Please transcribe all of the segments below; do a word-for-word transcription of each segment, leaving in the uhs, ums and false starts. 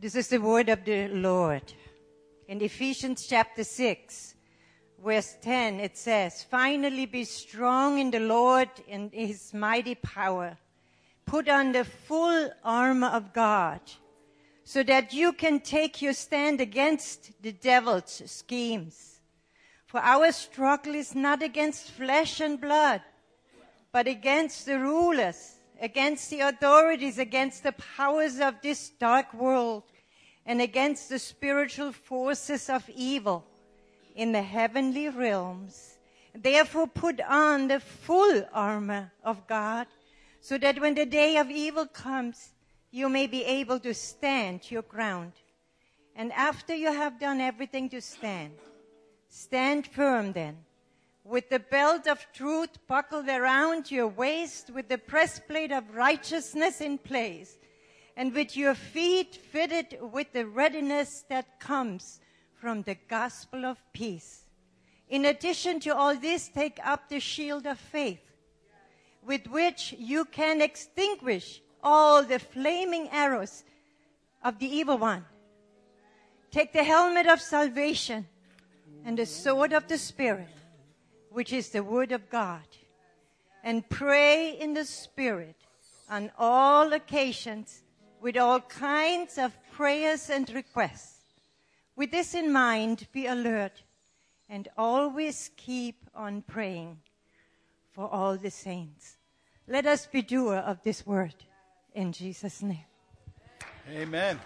This is the word of the Lord. In Ephesians chapter six, verse ten, it says, "Finally be strong in the Lord and his mighty power. Put on the full armor of God, so that you can take your stand against the devil's schemes. For our struggle is not against flesh and blood, but against the rulers, against the authorities, against the powers of this dark world, and against the spiritual forces of evil in the heavenly realms. Therefore put on the full armor of God, so that when the day of evil comes, you may be able to stand your ground. And after you have done everything to stand, stand firm then, with the belt of truth buckled around your waist, with the breastplate of righteousness in place, and with your feet fitted with the readiness that comes from the gospel of peace. In addition to all this, take up the shield of faith, with which you can extinguish all the flaming arrows of the evil one. Take the helmet of salvation and the sword of the Spirit, which is the word of God, and pray in the Spirit on all occasions with all kinds of prayers and requests. With this in mind, be alert and always keep on praying for all the saints. Let us be doer of this word in Jesus' name. Amen.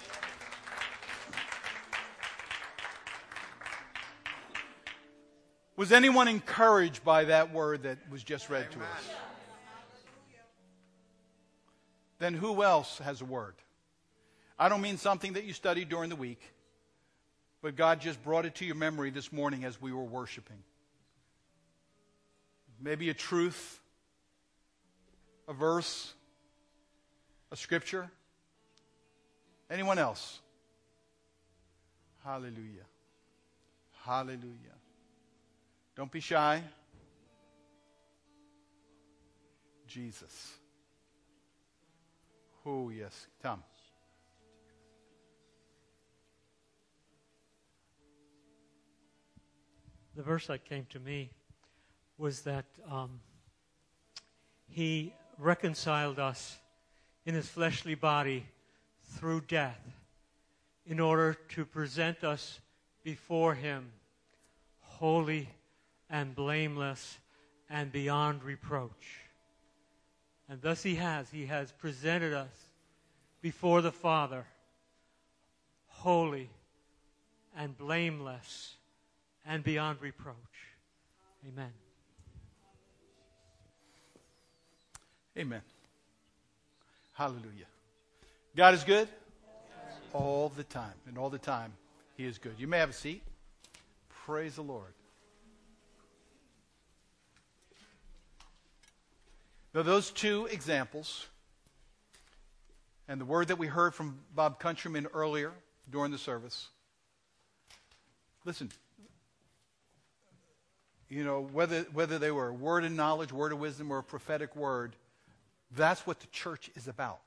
Was anyone encouraged by that word that was just read to us? Then who else has a word? I don't mean something that you studied during the week, but God just brought it to your memory this morning as we were worshiping. Maybe a truth, a verse, a scripture. Anyone else? Hallelujah. Hallelujah. Don't be shy. Jesus. Oh, yes. Tom. The verse that came to me was that um, he reconciled us in his fleshly body through death in order to present us before him holy and blameless and beyond reproach. And thus he has. He has presented us before the Father holy and blameless and beyond reproach. Amen. Amen. Hallelujah. God is good all the time. And all the time, he is good. You may have a seat. Praise the Lord. Now, those two examples and the word that we heard from Bob Countryman earlier during the service, listen, you know, whether whether they were a word of knowledge, word of wisdom, or a prophetic word, that's what the church is about.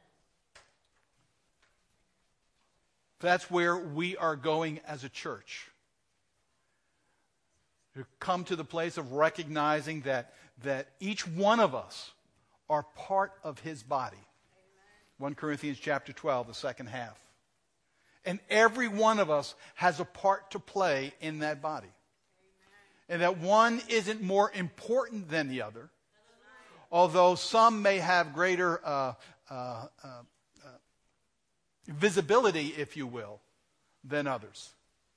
That's where we are going as a church. To come to the place of recognizing that, that each one of us are part of his body. Amen. First Corinthians chapter twelve, the second half. And every one of us has a part to play in that body. Amen. And that one isn't more important than the other. Although some may have greater uh, uh, uh, uh, visibility, if you will, than others.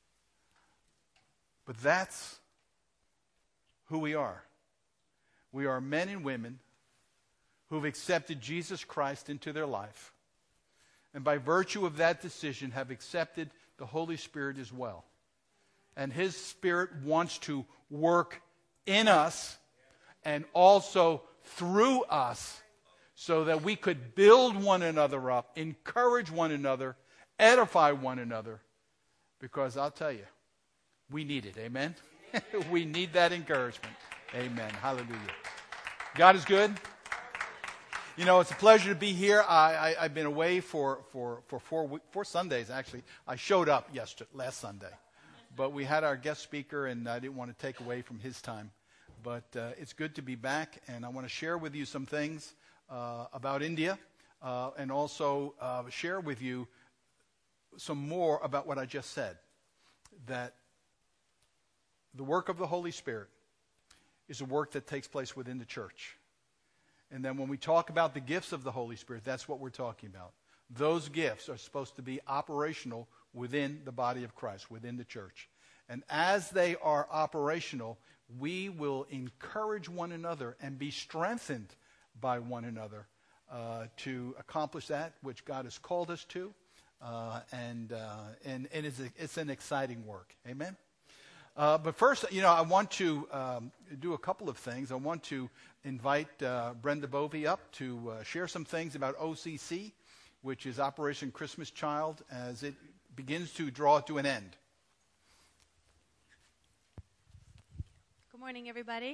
But that's who we are. We are men and women who've accepted Jesus Christ into their life. And by virtue of that decision have accepted the Holy Spirit as well. And his Spirit wants to work in us and also through us so that we could build one another up, encourage one another, edify one another. Because I'll tell you, we need it. Amen? We need that encouragement. Amen. Hallelujah. God is good. You know, it's a pleasure to be here. I, I, I've been away for, for, for four, week, four Sundays, actually. I showed up yesterday, last Sunday. But we had our guest speaker, and I didn't want to take away from his time. But uh, it's good to be back, and I want to share with you some things uh, about India, uh, and also uh, share with you some more about what I just said, that the work of the Holy Spirit is a work that takes place within the church. And then when we talk about the gifts of the Holy Spirit, that's what we're talking about. Those gifts are supposed to be operational within the body of Christ, within the church. And as they are operational, we will encourage one another and be strengthened by one another uh, to accomplish that which God has called us to. Uh, and, uh, and and it's, a, it's an exciting work. Amen? Uh, but first, you know, I want to um, do a couple of things. I want to invite uh, Brenda Bovey up to uh, share some things about O C C, which is Operation Christmas Child, as it begins to draw to an end. Good morning, everybody.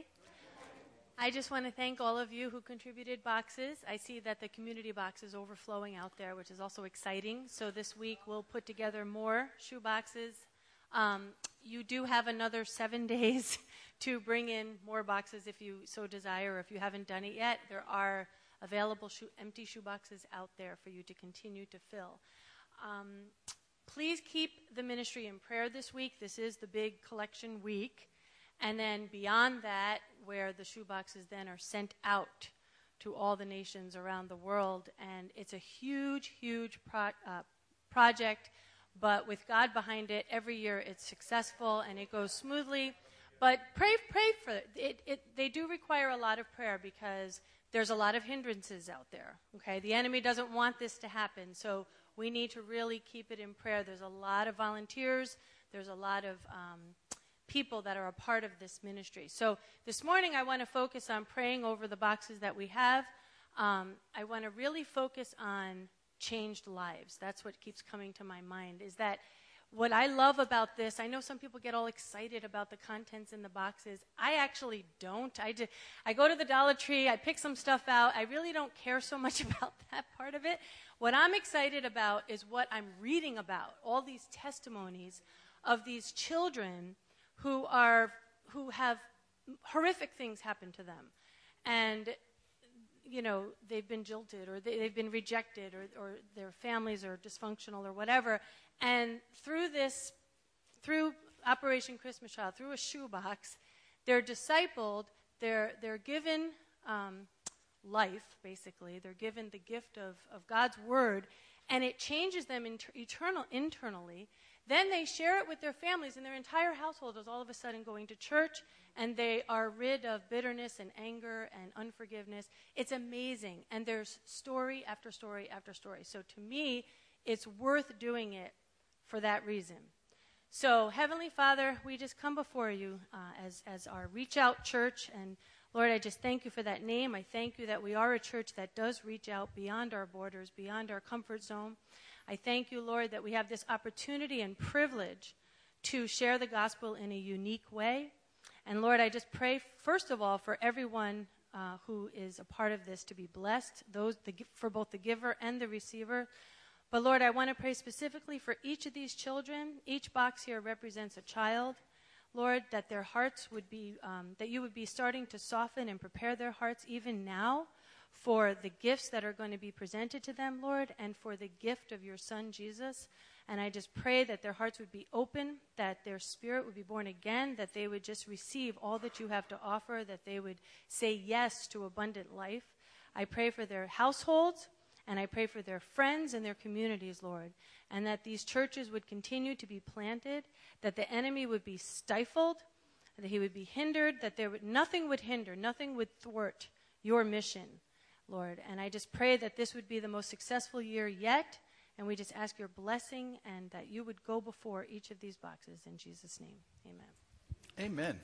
I just want to thank all of you who contributed boxes. I see that the community box is overflowing out there, which is also exciting. So this week we'll put together more shoe boxes. Um, you do have another seven days to bring in more boxes if you so desire. If you haven't done it yet, there are available shoe, empty shoe boxes out there for you to continue to fill. Um, please keep the ministry in prayer this week. This is the big collection week. And then beyond that, where the shoe boxes then are sent out to all the nations around the world. And it's a huge, huge pro- uh, project. But with God behind it, every year it's successful and it goes smoothly. But pray, pray for it. It, it. They do require a lot of prayer because there's a lot of hindrances out there. Okay, the enemy doesn't want this to happen, so we need to really keep it in prayer. There's a lot of volunteers. There's a lot of um, people that are a part of this ministry. So this morning I want to focus on praying over the boxes that we have. Um, I want to really focus on changed lives. That's what keeps coming to my mind, is that what I love about this, I know some people get all excited about the contents in the boxes. I actually don't. I, do, I go to the Dollar Tree, I pick some stuff out. I really don't care so much about that part of it. What I'm excited about is what I'm reading about, all these testimonies of these children who are who have horrific things happen to them. And you know, they've been jilted or they, they've been rejected or, or their families are dysfunctional or whatever. And through this, through Operation Christmas Child, through a shoebox, they're discipled, they're, they're given um, life, basically. They're given the gift of, of God's word, and it changes them inter- eternal, internally. Then they share it with their families, and their entire household is all of a sudden going to church, and they are rid of bitterness and anger and unforgiveness. It's amazing, and there's story after story after story. So to me, it's worth doing it for that reason. So Heavenly Father, we just come before you uh, as, as our Reach Out Church, and Lord, I just thank you for that name. I thank you that we are a church that does reach out beyond our borders, beyond our comfort zone. I thank you, Lord, that we have this opportunity and privilege to share the gospel in a unique way. And Lord, I just pray, first of all, for everyone uh, who is a part of this to be blessed, those the, for both the giver and the receiver. But Lord, I want to pray specifically for each of these children. Each box here represents a child. Lord, that their hearts would be, um, that you would be starting to soften and prepare their hearts even now for the gifts that are going to be presented to them, Lord, and for the gift of your Son, Jesus. And I just pray that their hearts would be open, that their spirit would be born again, that they would just receive all that you have to offer, that they would say yes to abundant life. I pray for their households, and I pray for their friends and their communities, Lord, and that these churches would continue to be planted, that the enemy would be stifled, that he would be hindered, that there would, nothing would hinder, nothing would thwart your mission, Lord. And I just pray that this would be the most successful year yet, and we just ask your blessing and that you would go before each of these boxes. In Jesus' name, amen. Amen.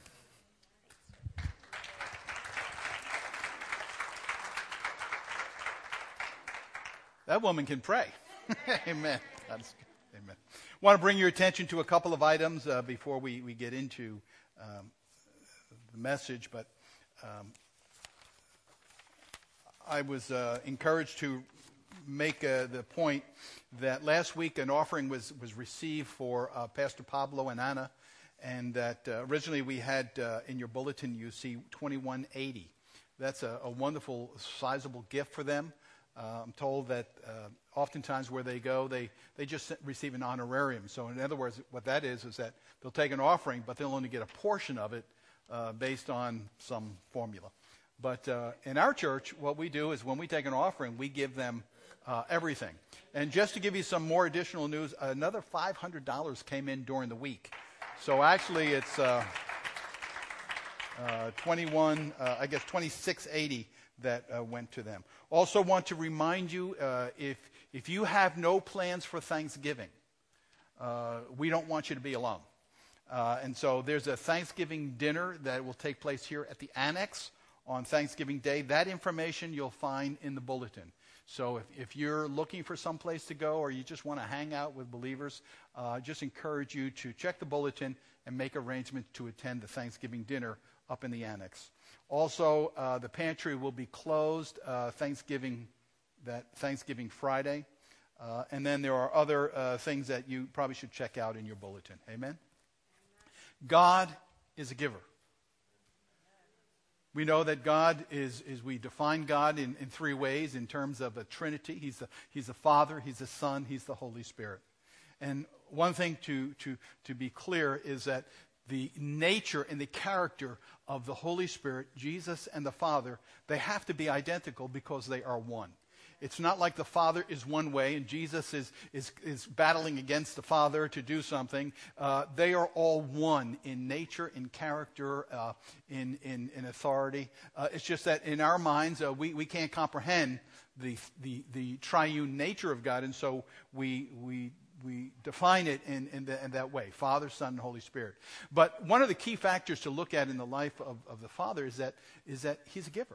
That woman can pray. Amen. That's good. Amen. I want to bring your attention to a couple of items uh, before we, we get into um, the message, but um, I was uh, encouraged to make uh, the point that last week an offering was, was received for uh, Pastor Pablo and Anna, and that uh, originally we had uh, in your bulletin you see twenty-one eighty. That's a, a wonderful, sizable gift for them. Uh, I'm told that uh, oftentimes where they go, they, they just receive an honorarium. So in other words, what that is is that they'll take an offering, but they'll only get a portion of it uh, based on some formula. But uh, in our church, what we do is when we take an offering, we give them uh, everything. And just to give you some more additional news, another five hundred dollars came in during the week. So actually it's uh, uh, twenty-one, uh, I guess twenty-six eighty that uh, went to them. Also want to remind you, uh, if, if you have no plans for Thanksgiving, uh, we don't want you to be alone. Uh, and so there's a Thanksgiving dinner that will take place here at the Annex on Thanksgiving Day. That information you'll find in the bulletin. So if, if you're looking for some place to go or you just want to hang out with believers, uh, just encourage you to check the bulletin and make arrangements to attend the Thanksgiving dinner up in the Annex. Also, uh, the pantry will be closed uh, Thanksgiving that Thanksgiving Friday. Uh, and then there are other uh, things that you probably should check out in your bulletin. Amen? God is a giver. We know that God is, is we define God in, in three ways in terms of a Trinity. He's the, he's the Father, He's the Son, He's the Holy Spirit. And one thing to, to, to be clear is that the nature and the character of the Holy Spirit, Jesus and the Father, they have to be identical because they are one. It's not like the Father is one way and Jesus is, is, is battling against the Father to do something. Uh, they are all one in nature, in character, uh, in, in, in authority. Uh, it's just that in our minds, uh, we, we can't comprehend the, the, the triune nature of God, and so we, we, we define it in, in, the, in that way, Father, Son, and Holy Spirit. But one of the key factors to look at in the life of, of the Father is that, is that He's a giver.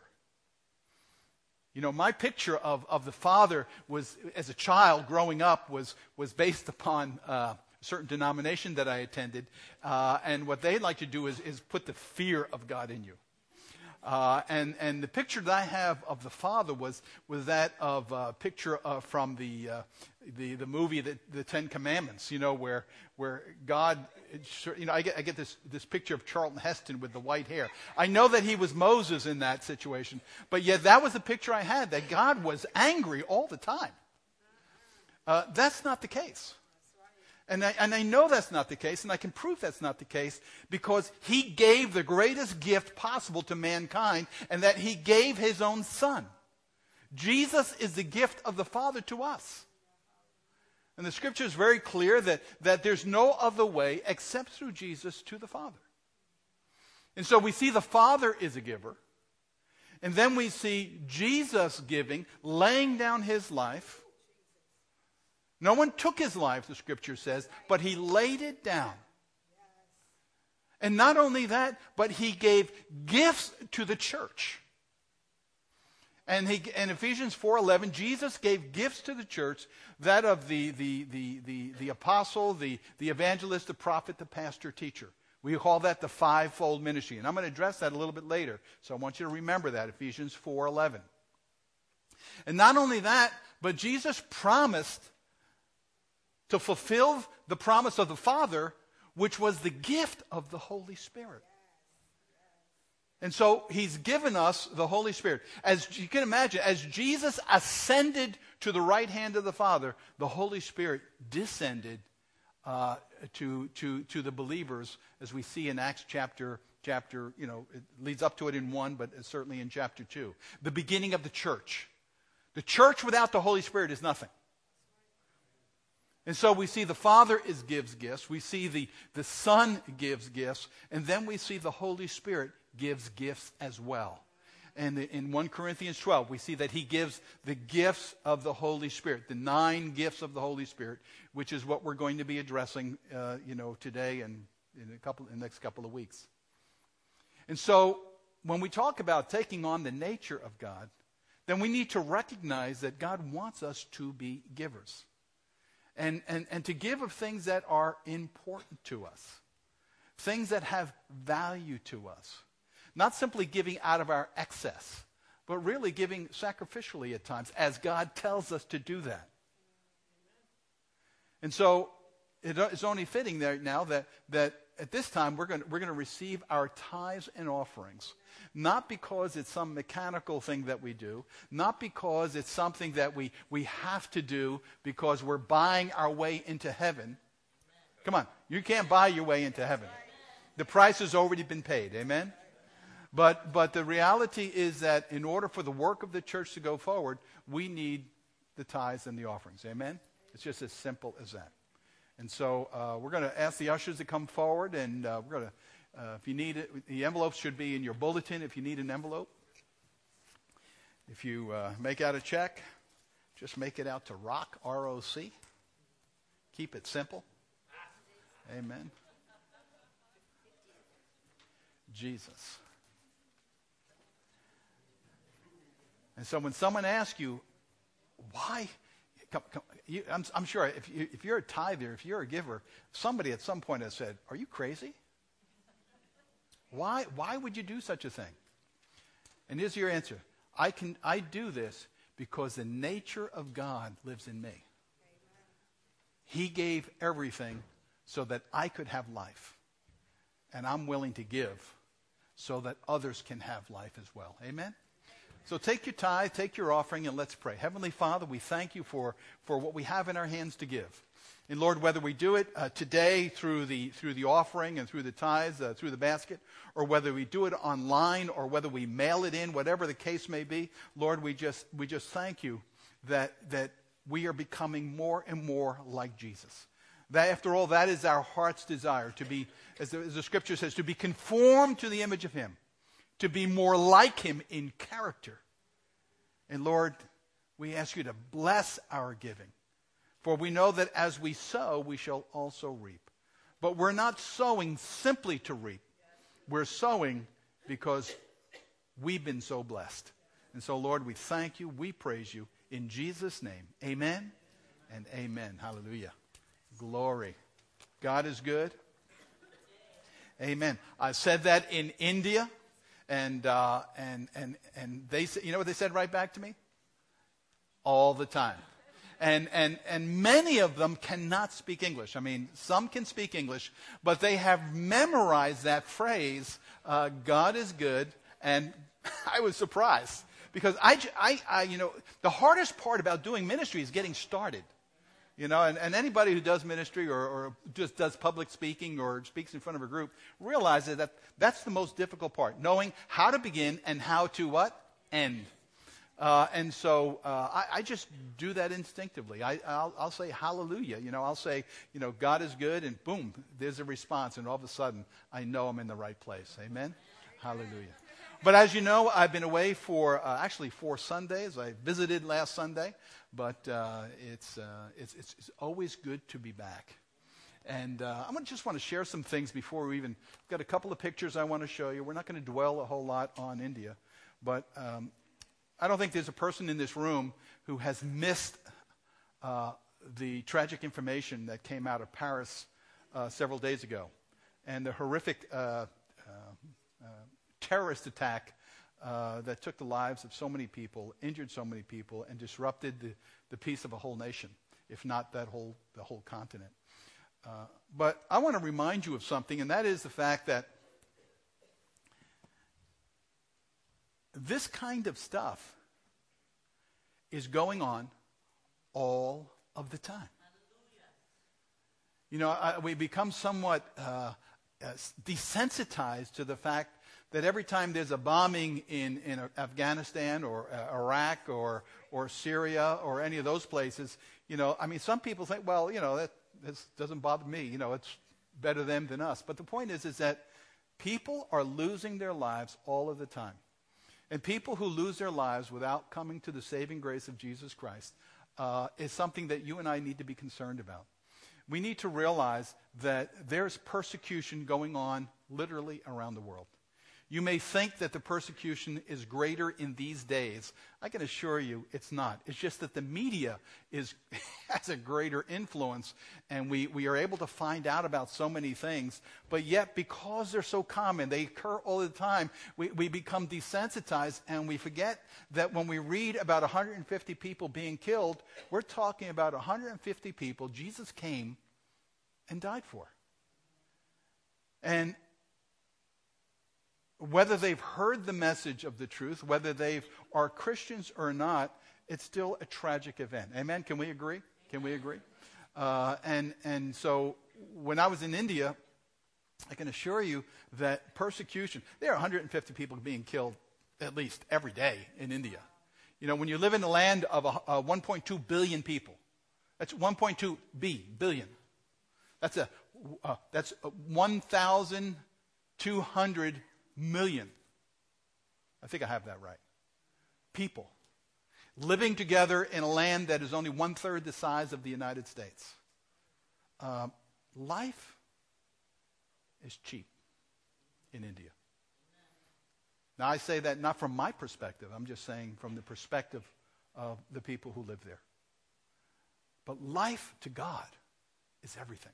You know, my picture of, of the Father was, as a child growing up, was, was based upon uh, a certain denomination that I attended. Uh, and what they'd like to do is, is put the fear of God in you. Uh, and, and the picture that I have of the Father was, was that of a picture uh, from the, uh, the, the movie, the, the Ten Commandments, you know, where, where God, you know, I get, I get this, this picture of Charlton Heston with the white hair. I know that he was Moses in that situation, but yet that was the picture I had, that God was angry all the time. Uh, that's not the case. And I, and I know that's not the case, and I can prove that's not the case, because He gave the greatest gift possible to mankind, and that He gave His own Son. Jesus is the gift of the Father to us. And the Scripture is very clear that, that there's no other way except through Jesus to the Father. And so we see the Father is a giver, and then we see Jesus giving, laying down His life. No one took His life, the Scripture says, but He laid it down. And not only that, but He gave gifts to the church. And he, in Ephesians four eleven, Jesus gave gifts to the church, that of the, the, the, the, the apostle, the, the evangelist, the prophet, the pastor, teacher. We call that the fivefold ministry. And I'm going to address that a little bit later. So I want you to remember that, Ephesians four eleven. And not only that, but Jesus promised to fulfill the promise of the Father, which was the gift of the Holy Spirit. And so He's given us the Holy Spirit. As you can imagine, as Jesus ascended to the right hand of the Father, the Holy Spirit descended uh, to, to, to the believers, as we see in Acts chapter, chapter, you know, it leads up to it in one, but certainly in chapter two. The beginning of the church. The church without the Holy Spirit is nothing. And so we see the Father is gives gifts, we see the, the Son gives gifts, and then we see the Holy Spirit gives gifts as well. And in First Corinthians twelve, we see that He gives the gifts of the Holy Spirit, the nine gifts of the Holy Spirit, which is what we're going to be addressing, uh, you know, today and in a couple, in the next couple of weeks. And so when we talk about taking on the nature of God, then we need to recognize that God wants us to be givers. And, and, and to give of things that are important to us. Things that have value to us. Not simply giving out of our excess, but really giving sacrificially at times as God tells us to do that. And so it is only fitting there now that, that at this time we're going to, we're going to receive our tithes and offerings. Not because it's some mechanical thing that we do, not because it's something that we, we have to do because we're buying our way into heaven. Come on, you can't buy your way into heaven. The price has already been paid, amen? But, but the reality is that in order for the work of the church to go forward, we need the tithes and the offerings, amen? It's just as simple as that. And so uh, we're going to ask the ushers to come forward, and uh, we're going to Uh, if you need it, the envelopes should be in your bulletin if you need an envelope. If you uh, make out a check, just make it out to ROC, R O C. Keep it simple. Amen. Jesus. And so when someone asks you, why? Come, come, you, I'm, I'm sure if, you, if you're a tither, if you're a giver, somebody at some point has said, are you crazy? Why, why would you do such a thing? And here's your answer. I can I do this because the nature of God lives in me. Amen. He gave everything so that I could have life. And I'm willing to give so that others can have life as well. Amen? So take your tithe, take your offering, and let's pray. Heavenly Father, we thank you for, for what we have in our hands to give. And Lord, whether we do it uh, today through the through the offering and through the tithes, uh, through the basket, or whether we do it online, or whether we mail it in, whatever the case may be, Lord, we just we just thank you that that we are becoming more and more like Jesus. That after all, that is our heart's desire, to be, as the, as the Scripture says, to be conformed to the image of Him, to be more like Him in character. And Lord, we ask you to bless our giving. For we know that as we sow, we shall also reap. But we're not sowing simply to reap. We're sowing because we've been so blessed. And so, Lord, we thank you. We praise you. In Jesus' name, amen and amen. Hallelujah. Glory. God is good. Amen. I said that in India, and uh, and and and they, you know what they said right back to me? All the time. And, and, and many of them cannot speak English. I mean, some can speak English, but they have memorized that phrase, uh, God is good. And I was surprised because I, I, I, you know, the hardest part about doing ministry is getting started. You know, and, and anybody who does ministry or, or just does public speaking or speaks in front of a group realizes that that's the most difficult part, knowing how to begin and how to what? End. Uh, and so uh, I, I just do that instinctively. I, I'll, I'll say hallelujah. You know, I'll say, you know, God is good, and boom, there's a response, and all of a sudden I know I'm in the right place. Amen? Hallelujah. But as you know, I've been away for uh, actually four Sundays. I visited last Sunday, but uh, it's, uh, it's it's it's always good to be back. And uh, I just want to share some things before we even got a couple of pictures I want to show you. We're not going to dwell a whole lot on India, but. Um, I don't think there's a person in this room who has missed uh, the tragic information that came out of Paris uh, several days ago, and the horrific uh, uh, uh, terrorist attack uh, that took the lives of so many people, injured so many people, and disrupted the, the peace of a whole nation, if not that whole the whole continent. Uh, but I want to remind you of something, and that is the fact that this kind of stuff is going on all of the time. You know, I, we become somewhat uh, uh, desensitized to the fact that every time there's a bombing in, in Afghanistan or uh, Iraq or or Syria or any of those places, you know, I mean, some people think, well, you know, that this doesn't bother me. You know, it's better them than us. But the point is, is that people are losing their lives all of the time. And people who lose their lives without coming to the saving grace of Jesus Christ uh, is something that you and I need to be concerned about. We need to realize that there's persecution going on literally around the world. You may think that the persecution is greater in these days. I can assure you it's not. It's just that the media is has a greater influence, and we, we are able to find out about so many things. But yet, because they're so common, they occur all the time, we, we become desensitized, and we forget that when we read about one hundred fifty people being killed, we're talking about one hundred fifty people Jesus came and died for. And whether they've heard the message of the truth, whether they are Christians or not, it's still a tragic event. Amen? Can we agree? Can we agree? Uh, and, and so when I was in India, I can assure you that persecution, there are one hundred fifty people being killed at least every day in India. You know, when you live in the land of a, a one point two billion people, that's one point two B, billion. That's a, uh, that's a one thousand two hundred million. I think I have that right. People living together in a land that is only one third the size of the United States. Uh, life is cheap in India. Now I say that not from my perspective. I'm just saying from the perspective of the people who live there. But life to God is everything.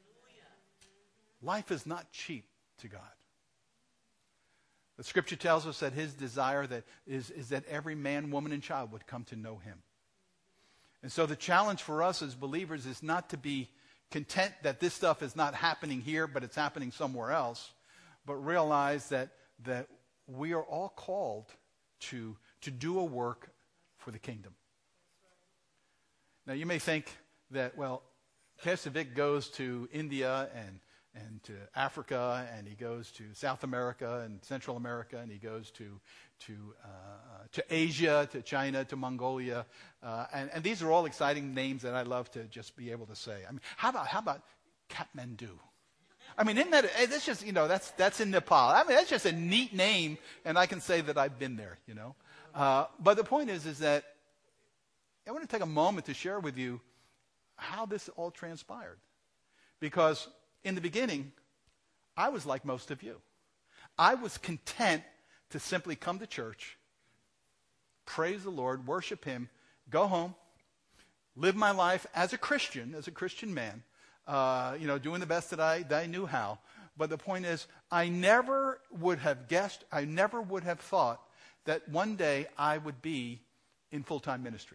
Life is not cheap to God. The scripture tells us that his desire that is, is that every man, woman, and child would come to know him. And so the challenge for us as believers is not to be content that this stuff is not happening here, but it's happening somewhere else, but realize that, that we are all called to, to do a work for the kingdom. Now you may think that, well, Pastor Vic goes to India and and to Africa, and he goes to South America and Central America, and he goes to to uh, to Asia, to China, to Mongolia, uh, and, and these are all exciting names that I love to just be able to say. I mean, how about how about Kathmandu? I mean, isn't that that's just you know that's that's in Nepal. I mean, that's just a neat name, and I can say that I've been there. You know, uh, but the point is, is that I want to take a moment to share with you how this all transpired, because in the beginning, I was like most of you. I was content to simply come to church, praise the Lord, worship him, go home, live my life as a Christian, as a Christian man, uh, you know, doing the best that I, that I knew how. But the point is, I never would have guessed, I never would have thought that one day I would be in full-time ministry.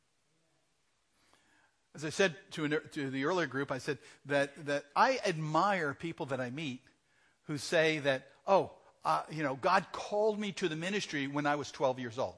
As I said to, an, to the earlier group, I said that, that I admire people that I meet who say that, oh, uh, you know, God called me to the ministry when I was twelve years old.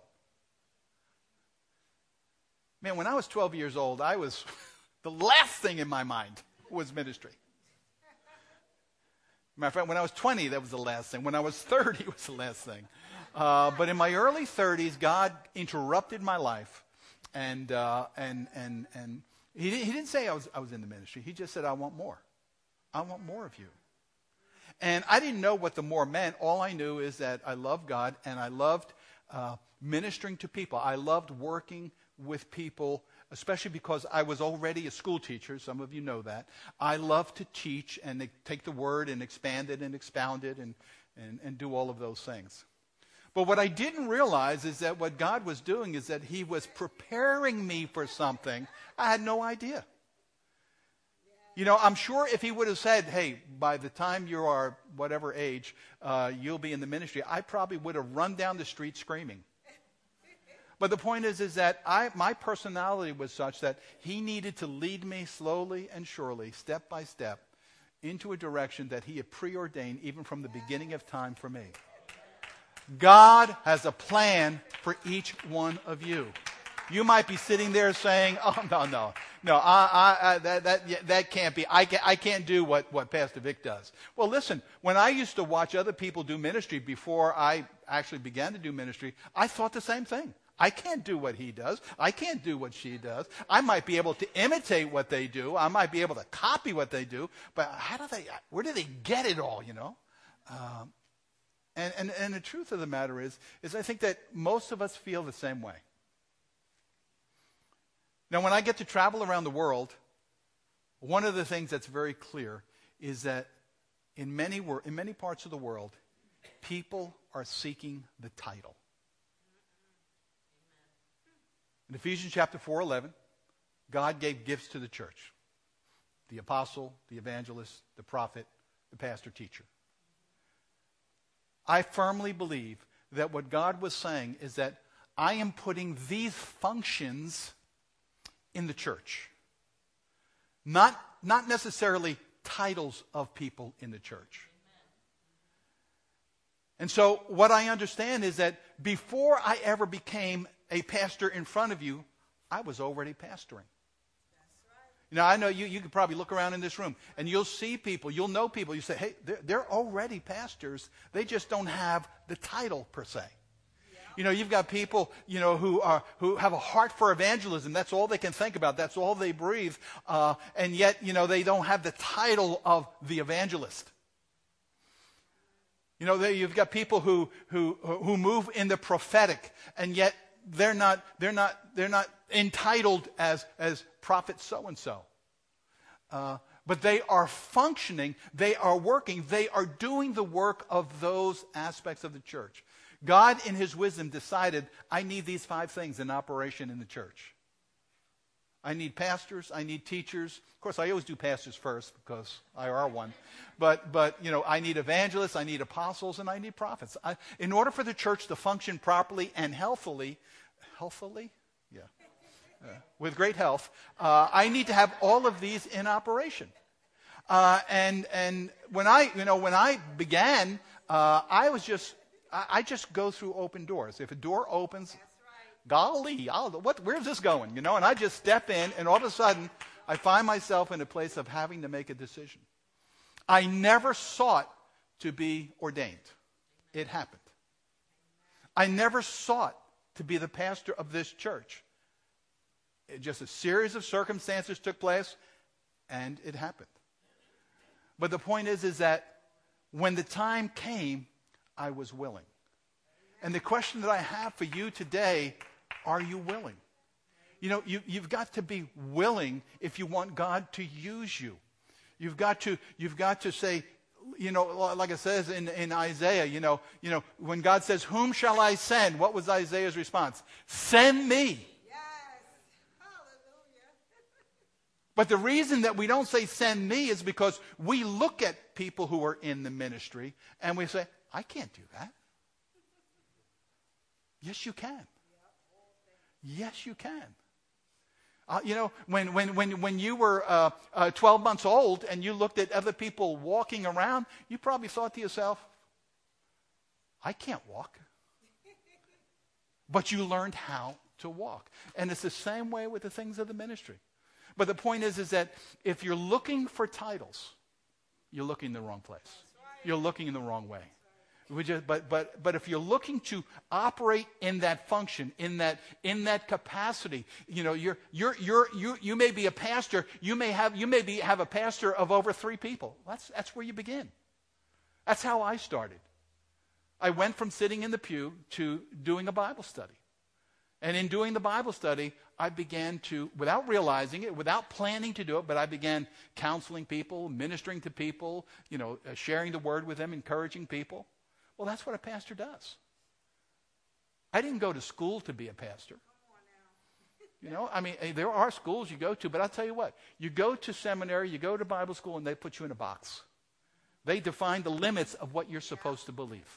Man, when I was twelve years old, I was, the last thing in my mind was ministry. Matter of fact, when I was twenty, that was the last thing. When I was thirty, it was the last thing. Uh, but in my early thirties, God interrupted my life, and uh, and and and. He, he didn't say I was, I was in the ministry. He just said, I want more. I want more of you. And I didn't know what the more meant. All I knew is that I loved God, and I loved uh, ministering to people. I loved working with people, especially because I was already a school teacher. Some of you know that. I loved to teach and take the word and expand it and expound it and, and, and do all of those things. But what I didn't realize is that what God was doing is that he was preparing me for something I had no idea. You know, I'm sure if he would have said, hey, by the time you are whatever age, uh, you'll be in the ministry, I probably would have run down the street screaming. But the point is, is that I, my personality was such that he needed to lead me slowly and surely, step by step, into a direction that he had preordained even from the beginning of time for me. God has a plan for each one of you. You might be sitting there saying, oh, no, no, no, I, I, I, that, that, that can't be. I, can, I can't do what, what Pastor Vic does. Well, listen, when I used to watch other people do ministry before I actually began to do ministry, I thought the same thing. I can't do what he does. I can't do what she does. I might be able to imitate what they do. I might be able to copy what they do. But how do they, where do they get it all, you know? Um, And, and, and the truth of the matter is, is I think that most of us feel the same way. Now, when I get to travel around the world, one of the things that's very clear is that in many, wor- in many parts of the world, People are seeking the title. In Ephesians chapter four eleven, God gave gifts to the church. The apostle, the evangelist, the prophet, the pastor, teacher. I firmly believe that what God was saying is that I am putting these functions in the church. Not, not necessarily titles of people in the church. And so what I understand is that before I ever became a pastor in front of you, I was already pastoring. You know, I know you, you could probably look around in this room and you'll see people, you'll know people, you say, hey, they're, they're already pastors. They just don't have the title per se. Yeah. You know, you've got people, you know, who are who have a heart for evangelism. That's all they can think about. That's all they breathe. Uh, and yet, you know, they don't have the title of the evangelist. You know, they, you've got people who who who move in the prophetic, and yet they're not they're not they're not entitled as as prophet so and so. Uh, but they are functioning, they are working, they are doing the work of those aspects of the church. God, in his wisdom, decided, I need these five things in operation in the church. I need pastors, I need teachers. Of course, I always do pastors first because I are one. But, but you know, I need evangelists, I need apostles, and I need prophets. I, in order for the church to function properly and healthily, healthily? Yeah. Uh, with great health, uh, I need to have all of these in operation. Uh, and and when I, you know, when I began, uh, I was just, I, I just go through open doors. If a door opens, golly, I'll, what, where's this going? You know, and I just step in, and all of a sudden, I find myself in a place of having to make a decision. I never sought to be ordained. It happened. I never sought to be the pastor of this church. It, just a series of circumstances took place, and it happened. But the point is, is that when the time came, I was willing. And the question that I have for you today, are you willing? You know, you, you've got to be willing if you want God to use you. You've got to, you've got to say, you know, like it says in, in Isaiah, you know, you know, when God says, whom shall I send? What was Isaiah's response? Send me. But the reason that we don't say send me is because we look at people who are in the ministry and we say, I can't do that. Yes, you can. Yes, you can. Uh, you know, when, when, when, when you were uh, uh, twelve months old and you looked at other people walking around, you probably thought to yourself, I can't walk. But you learned how to walk. And it's the same way with the things of the ministry. But the point is, is that if you're looking for titles, you're looking in the wrong place. You're looking in the wrong way. We just, but but but if you're looking to operate in that function, in that in that capacity, you know, you're you're you're you you may be a pastor. You may have you may be have a pastor of over three people. That's that's where you begin. That's how I started. I went from sitting in the pew to doing a Bible study. And in doing the Bible study, I began to, without realizing it, without planning to do it, but I began counseling people, ministering to people, you know, uh, sharing the word with them, encouraging people. Well, that's what a pastor does. I didn't go to school to be a pastor. You know, I mean, there are schools you go to, but I'll tell you what. You go to seminary, you go to Bible school, and they put you in a box. They define the limits of what you're supposed to believe.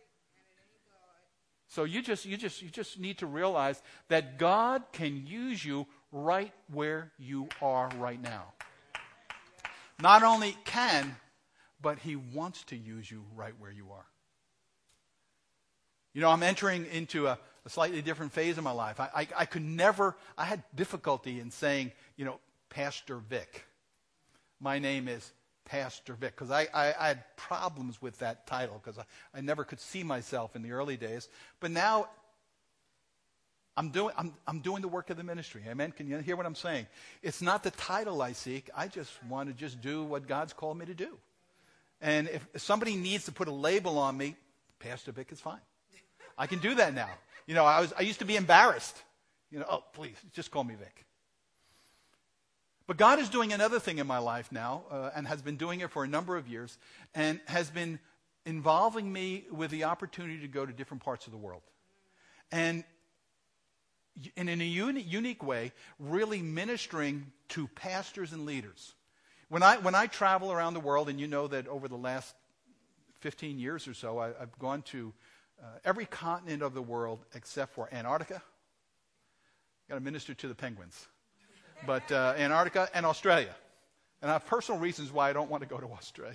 So you just you just you just need to realize that God can use you right where you are right now. Not only can, but he wants to use you right where you are. You know, I'm entering into a, a slightly different phase of my life. I, I I could never, I had difficulty in saying, you know, Pastor Vic. My name is Pastor Vic, because I, I, I had problems with that title because I, I never could see myself in the early days. But now I'm doing I'm I'm doing the work of the ministry. Amen. Can you hear what I'm saying? It's not the title I seek. I just want to just do what God's called me to do. And if, if somebody needs to put a label on me, Pastor Vic is fine. I can do that now. You know, I was I used to be embarrassed. You know, oh please, just call me Vic. But God is doing another thing in my life now, uh, and has been doing it for a number of years, and has been involving me with the opportunity to go to different parts of the world. And in a uni- unique way, really ministering to pastors and leaders. When I, when I travel around the world, and you know that over the last fifteen years or so, I, I've gone to uh, every continent of the world except for Antarctica. Got to minister to the penguins. But uh, Antarctica and Australia. And I have personal reasons why I don't want to go to Australia.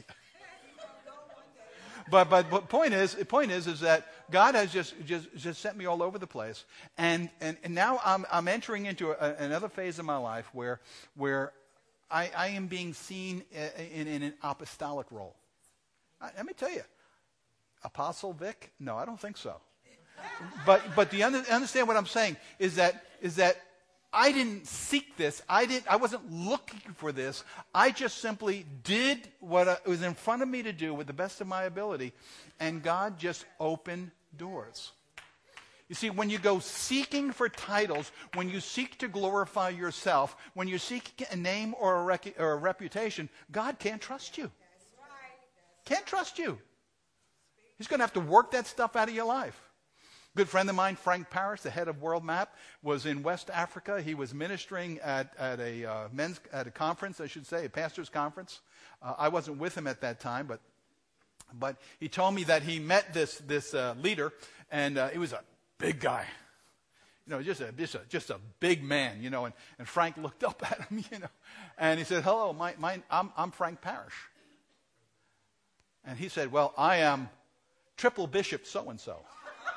But but but point is, the point is, is that God has just just just sent me all over the place, and and, and now I'm I'm entering into a, another phase of my life where where I, I am being seen in, in an apostolic role. I, let me tell you, Apostle Vic? No, I don't think so. But but the under, understand what I'm saying is that is that I didn't seek this. I didn't. I wasn't looking for this. I just simply did what was in front of me to do with the best of my ability, and God just opened doors. You see, when you go seeking for titles, when you seek to glorify yourself, when you seek a name or a, rec- or a reputation, God can't trust you. Can't trust you. He's going to have to work that stuff out of your life. Good friend of mine, Frank Parrish, the head of World Map, was in West Africa. He was ministering at, at a uh, men's at a conference, I should say, a pastor's conference. Uh, I wasn't with him at that time, but but he told me that he met this this uh, leader, and uh, he was a big guy, you know, just a just a just a big man, you know. And, and Frank looked up at him, you know, and he said, "Hello, my, my I'm I'm Frank Parrish." And he said, "Well, I am Triple Bishop so and so."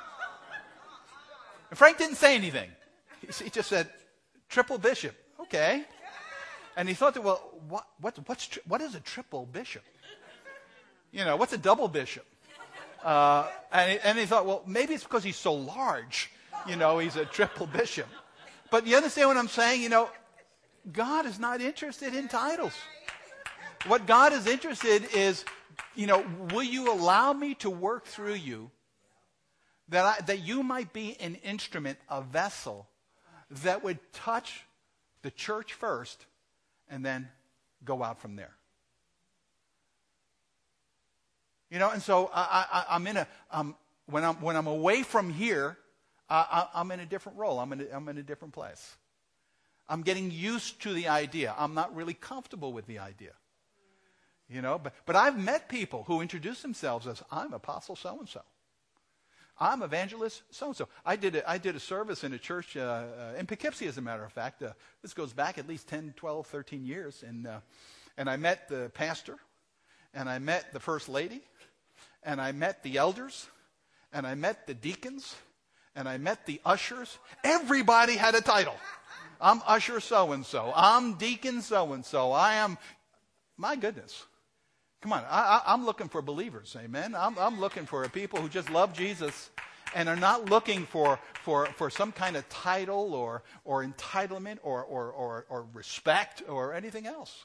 And Frank didn't say anything. He, he just said, "Triple Bishop." Okay. And he thought, that, well, what, what, what's, what is a triple bishop? You know, what's a double bishop? Uh, and, he, and he thought, well, maybe it's because he's so large. You know, he's a triple bishop. But you understand what I'm saying? You know, God is not interested in titles. What God is interested is, you know, will you allow me to work through you? That, I, that you might be an instrument, a vessel, that would touch the church first and then go out from there. You know, and so I, I, I'm in a, um, when, I'm, when I'm away from here, I, I, I'm in a different role. I'm in a, I'm in a different place. I'm getting used to the idea. I'm not really comfortable with the idea. You know, but, but I've met people who introduce themselves as, I'm Apostle so-and-so. I'm evangelist so-and-so. I did a, I did a service in a church uh, uh, in Poughkeepsie, as a matter of fact. Uh, this goes back at least ten, twelve, thirteen years. And, uh, and I met the pastor, and I met the first lady, and I met the elders, and I met the deacons, and I met the ushers. Everybody had a title. I'm usher so-and-so. I'm deacon so-and-so. I am, my goodness. Come on, I, I, I'm looking for believers, amen? I'm, I'm looking for people who just love Jesus and are not looking for, for, for some kind of title or, or entitlement or, or, or, or respect or anything else.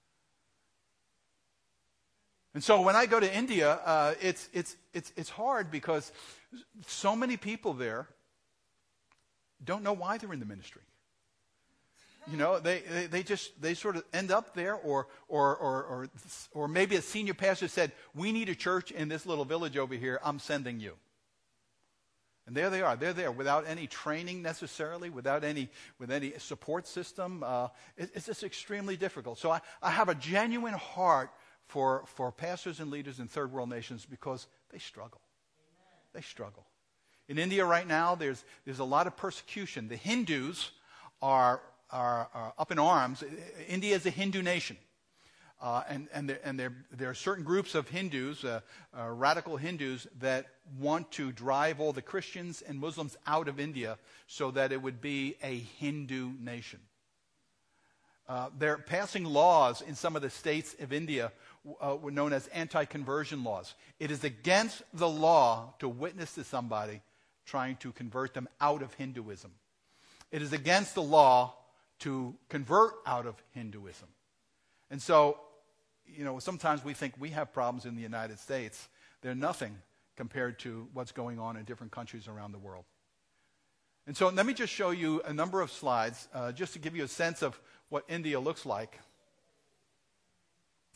And so when I go to India, uh, it's, it's, it's, it's hard because so many people there don't know why they're in the ministry. You know, they, they, they just, they sort of end up there, or, or, or, or, or maybe a senior pastor said, we need a church in this little village over here, I'm sending you. And there they are, they're there without any training necessarily, without any, with any support system. Uh, it, it's just extremely difficult. So I, I have a genuine heart for, for pastors and leaders in third world nations because they struggle. Amen. They struggle. In India right now, there's, there's a lot of persecution. The Hindus are Are, are up in arms. India is a Hindu nation. Uh, and and, there, and there, there are certain groups of Hindus, uh, uh, radical Hindus, that want to drive all the Christians and Muslims out of India so that it would be a Hindu nation. Uh, they're passing laws in some of the states of India uh, known as anti-conversion laws. It is against the law to witness to somebody trying to convert them out of Hinduism. It is against the law to convert out of Hinduism. And so, you know, sometimes we think we have problems in the United States. They're nothing compared to what's going on in different countries around the world. And so let me just show you a number of slides uh, just to give you a sense of what India looks like.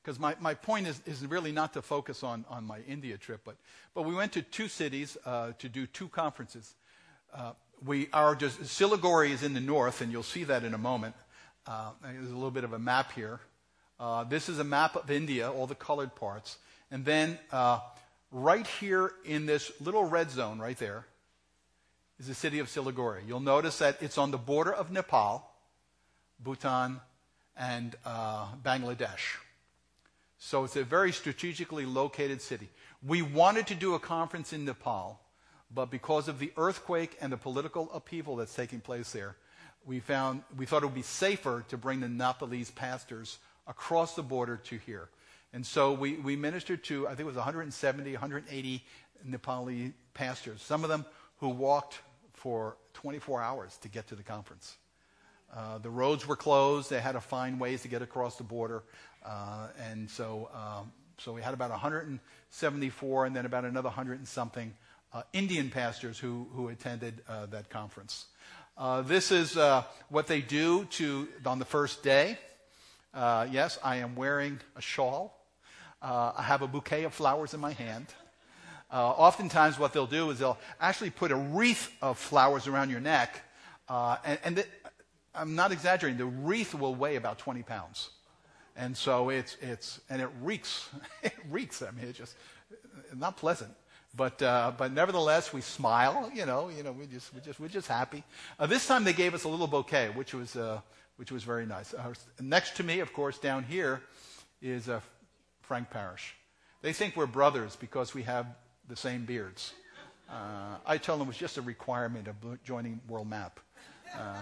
because my, my point is, is really not to focus on, on my India trip, but, but we went to two cities uh, to do two conferences. Uh, we are just, Siliguri is in the north, and you'll see that in a moment. Uh, there's a little bit of a map here. Uh, this is a map of India, all the colored parts. And then uh, right here in this little red zone right there is the city of Siliguri. You'll notice that it's on the border of Nepal, Bhutan, and uh, Bangladesh. So it's a very strategically located city. We wanted to do a conference in Nepal, but because of the earthquake and the political upheaval that's taking place there, we found we thought it would be safer to bring the Nepalese pastors across the border to here. And so we, we ministered to, I think it was one hundred seventy, one hundred eighty Nepali pastors, some of them who walked for twenty-four hours to get to the conference. Uh, the roads were closed. They had to find ways to get across the border. Uh, and so um, so we had about one hundred seventy-four and then about another one hundred and something uh, Indian pastors who, who attended uh, that conference. Uh, this is uh, what they do to on the first day. Uh, yes, I am wearing a shawl. Uh, I have a bouquet of flowers in my hand. Uh, oftentimes what they'll do is they'll actually put a wreath of flowers around your neck. Uh, and and the, I'm not exaggerating. The wreath will weigh about twenty pounds. And so it's, it's and it reeks. It reeks. I mean, it's just not pleasant. But uh, but nevertheless, we smile. You know, you know, we just we just we're just happy. Uh, this time they gave us a little bouquet, which was uh, which was very nice. Uh, next to me, of course, down here is uh, Frank Parrish. They think we're brothers because we have the same beards. Uh, I tell them it was just a requirement of joining World Map. Uh,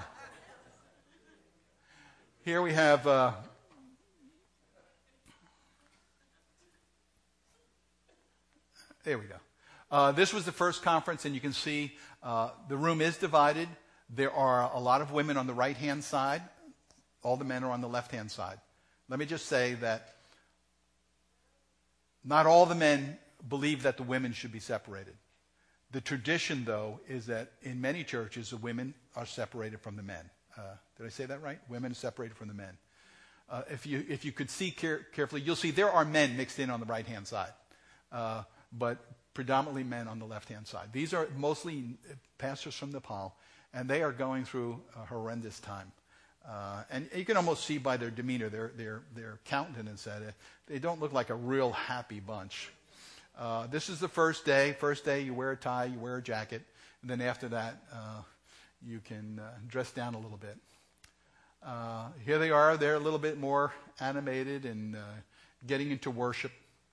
here we have. Uh, there we go. Uh, this was the first conference, and you can see uh, the room is divided. There are a lot of women on the right-hand side. All the men are on the left-hand side. Let me just say that not all the men believe that the women should be separated. The tradition, though, is that in many churches, the women are separated from the men. Uh, did I say that right? Women are separated from the men. Uh, if you if you could see care- carefully, you'll see there are men mixed in on the right-hand side, uh, but predominantly men on the left-hand side. These are mostly pastors from Nepal, and they are going through a horrendous time. Uh, and you can almost see by their demeanor, their their their countenance, that it, they don't look like a real happy bunch. Uh, this is the first day. First day, you wear a tie, you wear a jacket, and then after that, uh, you can uh, dress down a little bit. Uh, here they are. They're a little bit more animated and uh, getting into worship.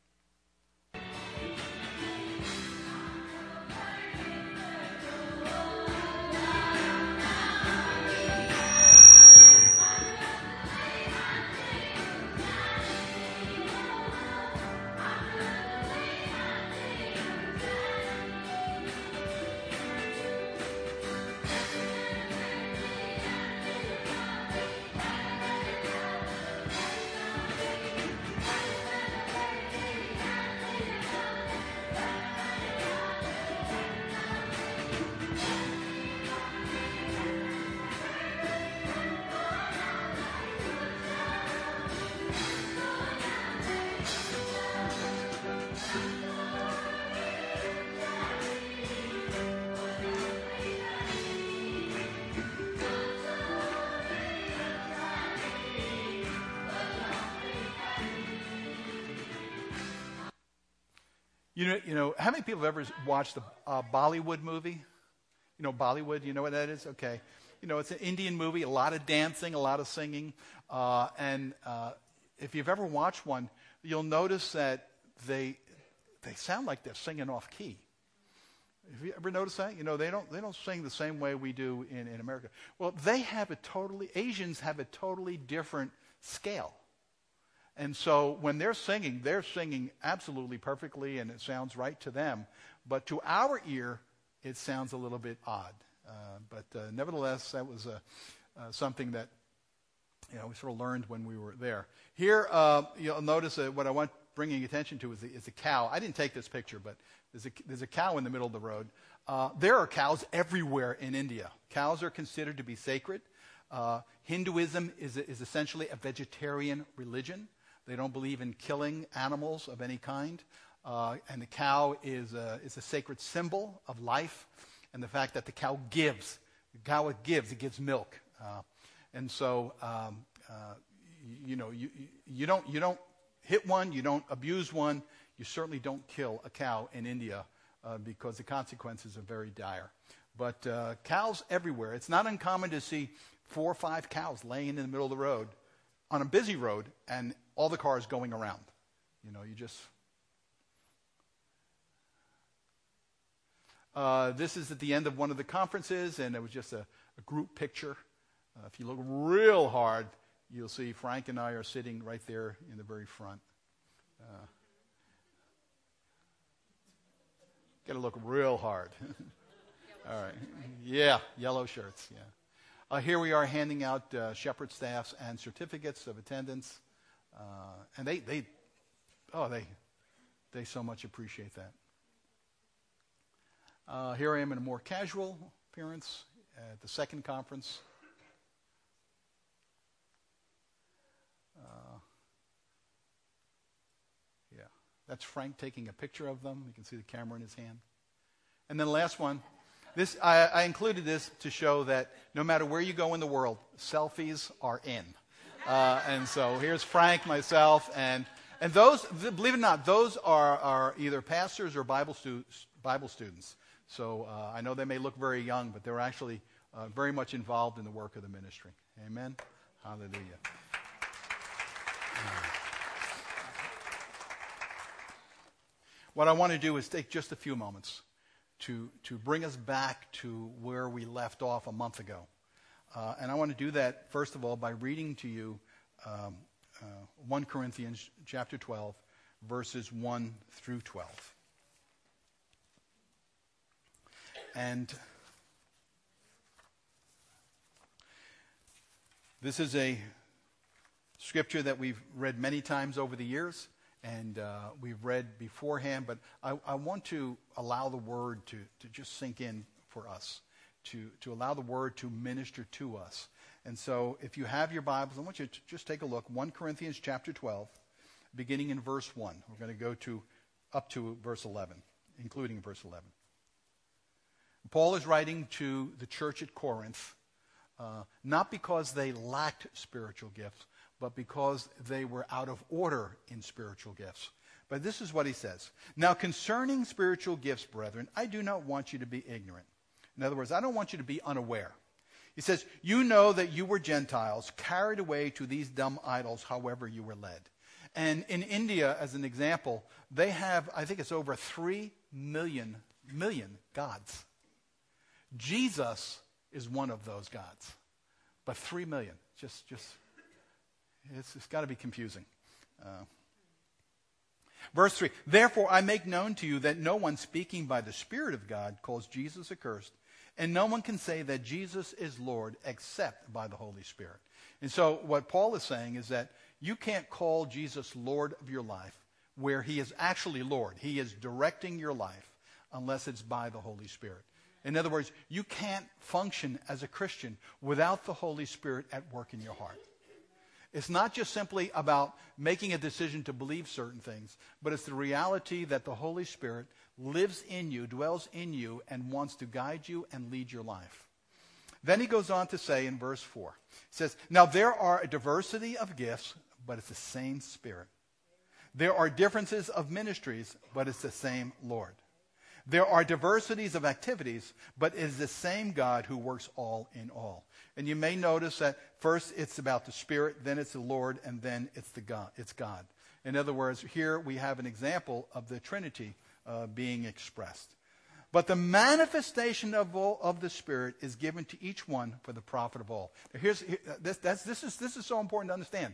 You know, you know, how many people have ever watched the uh, Bollywood movie? You know, Bollywood, you know what that is? Okay. You know, it's an Indian movie, a lot of dancing, a lot of singing. Uh, and uh, if you've ever watched one, you'll notice that they they sound like they're singing off key. Have you ever noticed that? You know, they don't they don't sing the same way we do in, in America. Well, they have a totally, Asians have a totally different scale. And so when they're singing, they're singing absolutely perfectly, and it sounds right to them. But to our ear, it sounds a little bit odd. Uh, but uh, nevertheless, that was uh, uh, something that you know we sort of learned when we were there. Here, uh, you'll notice that what I want bringing attention to is, the, is a cow. I didn't take this picture, but there's a, there's a cow in the middle of the road. Uh, there are cows everywhere in India. Cows are considered to be sacred. Uh, Hinduism is, is essentially a vegetarian religion. They don't believe in killing animals of any kind. Uh, and the cow is a, is a sacred symbol of life, and the fact that the cow gives. The cow it gives, it gives milk. Uh, and so, um, uh, you, you know, you, you, don't, you don't hit one, you don't abuse one, you certainly don't kill a cow in India uh, because the consequences are very dire. But uh, cows everywhere. It's not uncommon to see four or five cows laying in the middle of the road on a busy road and all the cars going around. You know, you just... Uh, this is at the end of one of the conferences, and it was just a, a group picture. Uh, if you look real hard, you'll see Frank and I are sitting right there in the very front. Uh, Got to look real hard. All right. Yeah, yellow shirts, yeah. Uh, here we are handing out uh, shepherd staffs and certificates of attendance. Uh, and they, they, oh, they, they so much appreciate that. Uh, here I am in a more casual appearance at the second conference. Uh, yeah, that's Frank taking a picture of them. You can see the camera in his hand. And then the last one. This I, I included this to show that no matter where you go in the world, selfies are in. Uh, and so here's Frank, myself, and and those, believe it or not, those are, are either pastors or Bible, stu- Bible students. So uh, I know they may look very young, but they're actually uh, very much involved in the work of the ministry. Amen? Hallelujah. What I want to do is take just a few moments to, to bring us back to where we left off a month ago. Uh, and I want to do that, first of all, by reading to you um, uh, First Corinthians chapter twelve, verses one through twelve. And this is a scripture that we've read many times over the years, and uh, we've read beforehand, but I, I want to allow the word to, to just sink in for us, to, to allow the word to minister to us. And so if you have your Bibles, I want you to just take a look. First Corinthians chapter twelve, beginning in verse one. We're going to go to up to verse eleven, including verse eleven. Paul is writing to the church at Corinth, uh, not because they lacked spiritual gifts, but because they were out of order in spiritual gifts. But this is what he says. Now, concerning spiritual gifts, brethren, I do not want you to be ignorant. In other words, I don't want you to be unaware. He says, you know that you were Gentiles, carried away to these dumb idols, however you were led. And in India, as an example, they have, I think it's over three million, million gods. Jesus is one of those gods. But three million, just, just, it's, it's got to be confusing. Uh, verse three, therefore I make known to you that no one speaking by the Spirit of God calls Jesus accursed, and no one can say that Jesus is Lord except by the Holy Spirit. And so what Paul is saying is that you can't call Jesus Lord of your life where he is actually Lord. He is directing your life unless it's by the Holy Spirit. In other words, you can't function as a Christian without the Holy Spirit at work in your heart. It's not just simply about making a decision to believe certain things, but it's the reality that the Holy Spirit lives in you, dwells in you, and wants to guide you and lead your life. Then he goes on to say in verse four, he says, now there are a diversity of gifts, but it's the same Spirit. There are differences of ministries, but it's the same Lord. There are diversities of activities, but it is the same God who works all in all. And you may notice that first it's about the Spirit, then it's the Lord, and then it's the God. It's God. In other words, here we have an example of the Trinity uh, being expressed. But the manifestation of all, of the Spirit is given to each one for the profit of all. Now here's here, this. That's, this is this is so important to understand.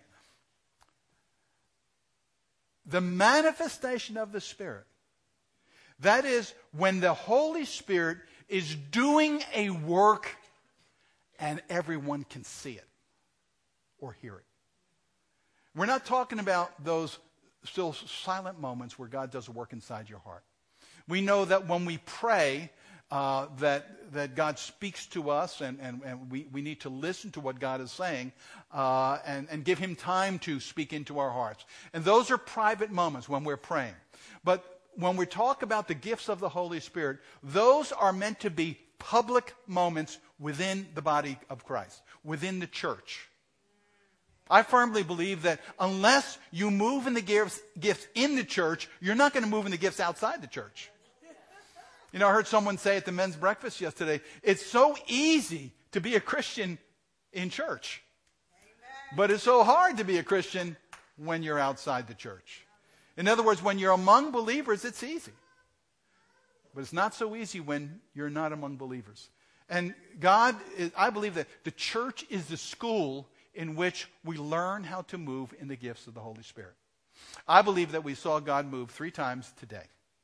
The manifestation of the Spirit. That is when the Holy Spirit is doing a work and everyone can see it or hear it. We're not talking about those still silent moments where God does a work inside your heart. We know that when we pray, uh, that that God speaks to us, and, and, and we, we need to listen to what God is saying uh, and, and give him time to speak into our hearts. And those are private moments when we're praying. But when we talk about the gifts of the Holy Spirit, those are meant to be public moments within the body of Christ, within the church. I firmly believe that unless you move in the gifts, gifts in the church, you're not going to move in the gifts outside the church. You know, I heard someone say at the men's breakfast yesterday, it's so easy to be a Christian in church. Amen. But it's so hard to be a Christian when you're outside the church. In other words, when you're among believers, it's easy. But it's not so easy when you're not among believers. And God, is, I believe that the church is the school in which we learn how to move in the gifts of the Holy Spirit. I believe that we saw God move three times today.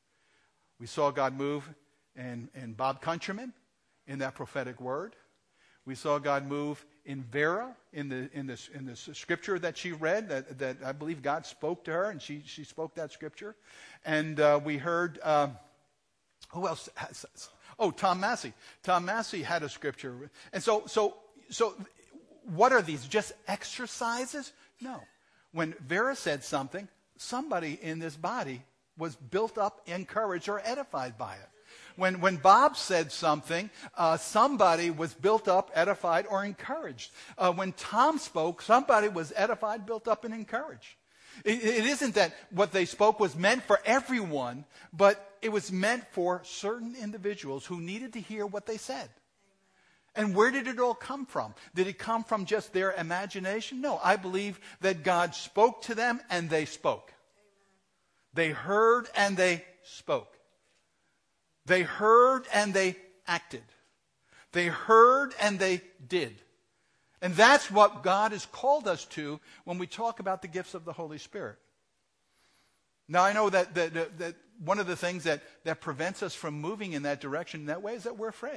We saw God move in, in Bob Countryman in that prophetic word. We saw God move in Vera in the in this in this scripture that she read, that, that I believe God spoke to her, and she she spoke that scripture. And uh, we heard um, who else has, oh Tom Massey. Tom Massey had a scripture. And so so so what are these? Just exercises? No. When Vera said something, somebody in this body was built up, encouraged, or edified by it. When when Bob said something, uh, somebody was built up, edified, or encouraged. Uh, when Tom spoke, somebody was edified, built up, and encouraged. It, it isn't that what they spoke was meant for everyone, but it was meant for certain individuals who needed to hear what they said. And where did it all come from? Did it come from just their imagination? No, I believe that God spoke to them and they spoke. They heard and they spoke. They heard and they acted. They heard and they did. And that's what God has called us to when we talk about the gifts of the Holy Spirit. Now, I know that, that, that, that one of the things that, that prevents us from moving in that direction in that way is that we're afraid.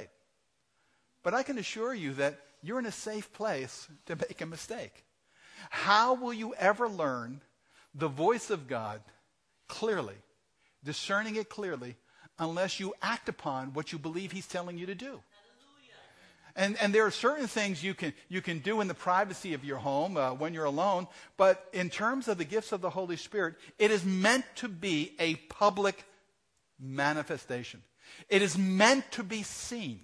But I can assure you that you're in a safe place to make a mistake. How will you ever learn the voice of God clearly, discerning it clearly, unless you act upon what you believe he's telling you to do? And, and there are certain things you can, you can do in the privacy of your home uh, when you're alone, but in terms of the gifts of the Holy Spirit, it is meant to be a public manifestation. It is meant to be seen.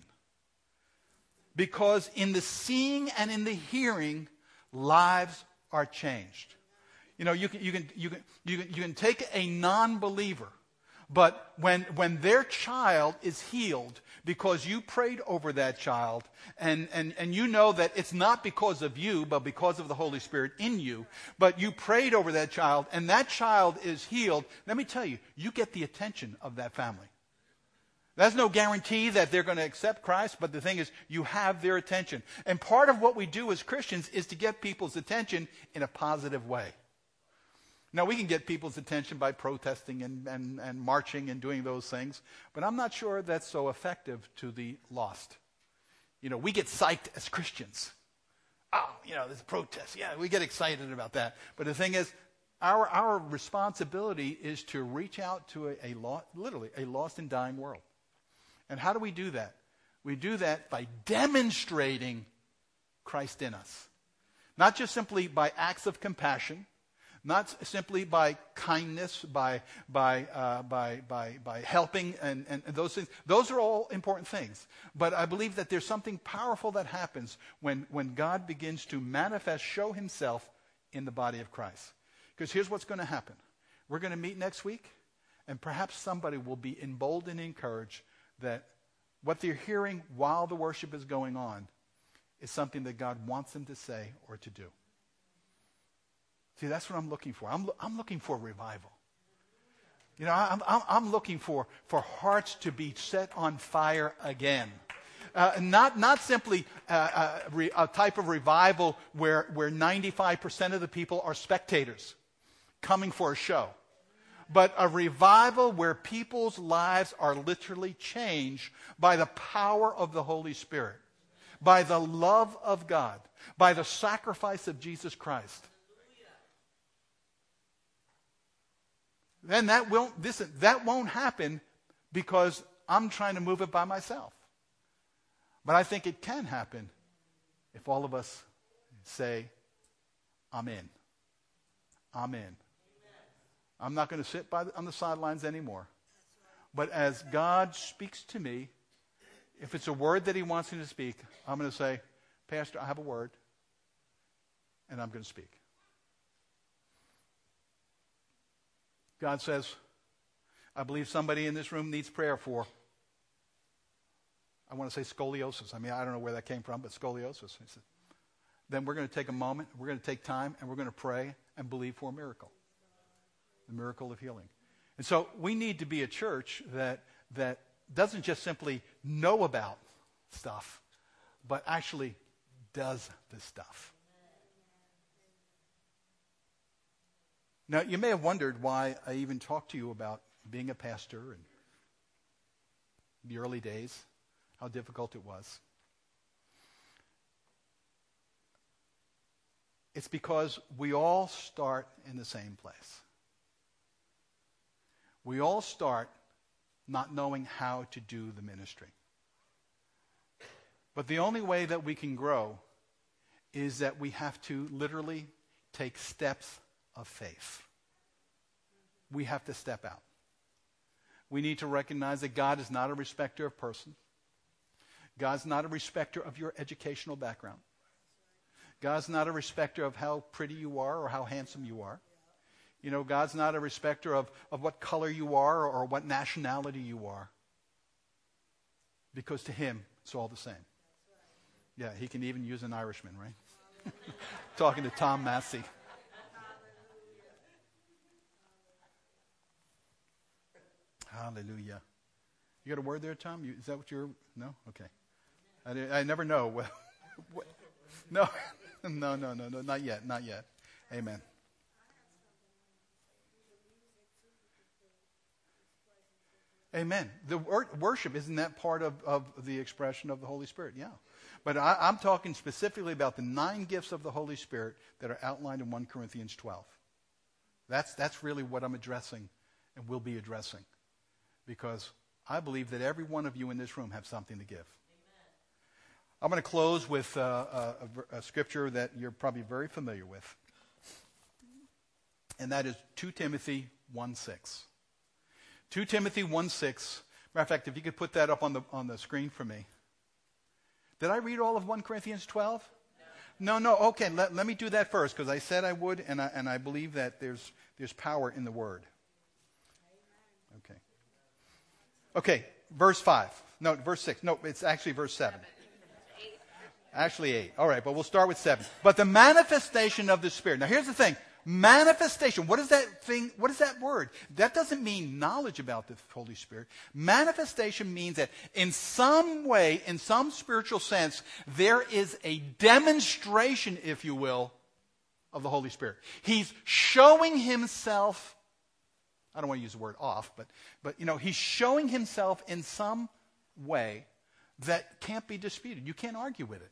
Because in the seeing and in the hearing, lives are changed. You know, you can, you can, you can, you can, you can take a non-believer, but when, when their child is healed because you prayed over that child, and, and, and you know that it's not because of you, but because of the Holy Spirit in you, but you prayed over that child, and that child is healed, let me tell you, you get the attention of that family. That's no guarantee that they're going to accept Christ, but the thing is, you have their attention. And part of what we do as Christians is to get people's attention in a positive way. Now, we can get people's attention by protesting and, and, and marching and doing those things, but I'm not sure that's so effective to the lost. You know, we get psyched as Christians. Oh, you know, there's a protest. Yeah, we get excited about that. But the thing is, our, our responsibility is to reach out to a, a lost, literally a lost and dying world. And how do we do that? We do that by demonstrating Christ in us. Not just simply by acts of compassion, not simply by kindness, by by uh, by by by helping and, and those things. Those are all important things. But I believe that there's something powerful that happens when, when God begins to manifest, show himself in the body of Christ. Because here's what's going to happen. We're going to meet next week, and perhaps somebody will be emboldened and encouraged that what they're hearing while the worship is going on is something that God wants them to say or to do. See, that's what I'm looking for. I'm, I'm looking for revival. You know, I'm, I'm, I'm looking for, for hearts to be set on fire again. Uh, not, not simply uh, a, re, a type of revival where, where ninety-five percent of the people are spectators coming for a show. But a revival where people's lives are literally changed by the power of the Holy Spirit, by the love of God, by the sacrifice of Jesus Christ. Then that won't, listen, that won't happen because I'm trying to move it by myself. But I think it can happen if all of us say, I'm in. I'm in. I'm not going to sit by the, on the sidelines anymore. But as God speaks to me, if it's a word that he wants me to speak, I'm going to say, Pastor, I have a word, and I'm going to speak. God says, I believe somebody in this room needs prayer for, I want to say scoliosis. I mean, I don't know where that came from, but scoliosis. He said, then we're going to take a moment, we're going to take time, and we're going to pray and believe for a miracle. The miracle of healing. And so we need to be a church that that doesn't just simply know about stuff, but actually does the stuff. Now, you may have wondered why I even talked to you about being a pastor and the early days, how difficult it was. It's because we all start in the same place. We all start not knowing how to do the ministry. But the only way that we can grow is that we have to literally take steps of faith. We have to step out. We need to recognize that God is not a respecter of persons. God's not a respecter of your educational background. God's not a respecter of how pretty you are or how handsome you are. You know, God's not a respecter of, of what color you are or, or what nationality you are. Because to him, it's all the same. Yeah, he can even use an Irishman, right? Talking to Tom Massey. Hallelujah. You got a word there, Tom? You, is that what you're... No? Okay. I, I never know. What, what, no, no, no, no, no, not yet, not yet. Amen. Amen. The wor- worship, isn't that part of, of the expression of the Holy Spirit? Yeah. But I, I'm talking specifically about the nine gifts of the Holy Spirit that are outlined in First Corinthians twelve. That's, that's really what I'm addressing and will be addressing. Because I believe that every one of you in this room have something to give. Amen. I'm going to close with uh, a, a scripture that you're probably very familiar with. And that is Second Timothy one six. Second Timothy one six. Matter of fact, if you could put that up on the on the screen for me. Did I read all of First Corinthians twelve? No, no. no. Okay, let, let me do that first because I said I would, and I, and I believe that there's there's power in the word. Okay. Okay, verse five. No, verse six. No, it's actually verse seven. Actually eight. All right, but we'll start with seven. But the manifestation of the Spirit. Now here's the thing. Manifestation. What is that thing? What is that word? That doesn't mean knowledge about the Holy Spirit. Manifestation means that in some way, in some spiritual sense, there is a demonstration, if you will, of the Holy Spirit. He's showing himself, I don't want to use the word off, but, but you know, he's showing himself in some way that can't be disputed. You can't argue with it.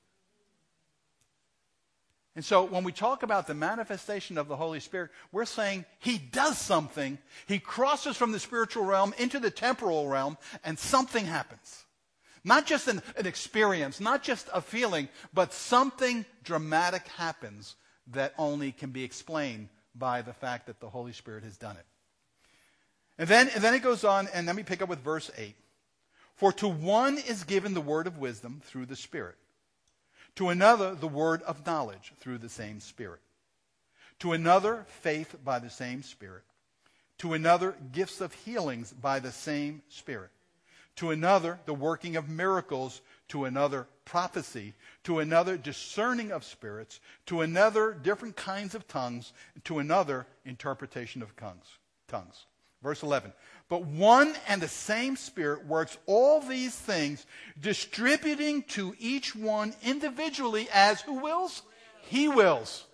And so when we talk about the manifestation of the Holy Spirit, we're saying he does something. He crosses from the spiritual realm into the temporal realm, and something happens. Not just an, an experience, not just a feeling, but something dramatic happens that only can be explained by the fact that the Holy Spirit has done it. And then, and then it goes on, and let me pick up with verse eight. For to one is given the word of wisdom through the Spirit. To another, the word of knowledge through the same Spirit. To another, faith by the same Spirit. To another, gifts of healings by the same Spirit. To another, the working of miracles. To another, prophecy. To another, discerning of spirits. To another, different kinds of tongues. To another, interpretation of tongues. tongues. Verse eleven. But one and the same Spirit works all these things, distributing to each one individually as who wills? He wills.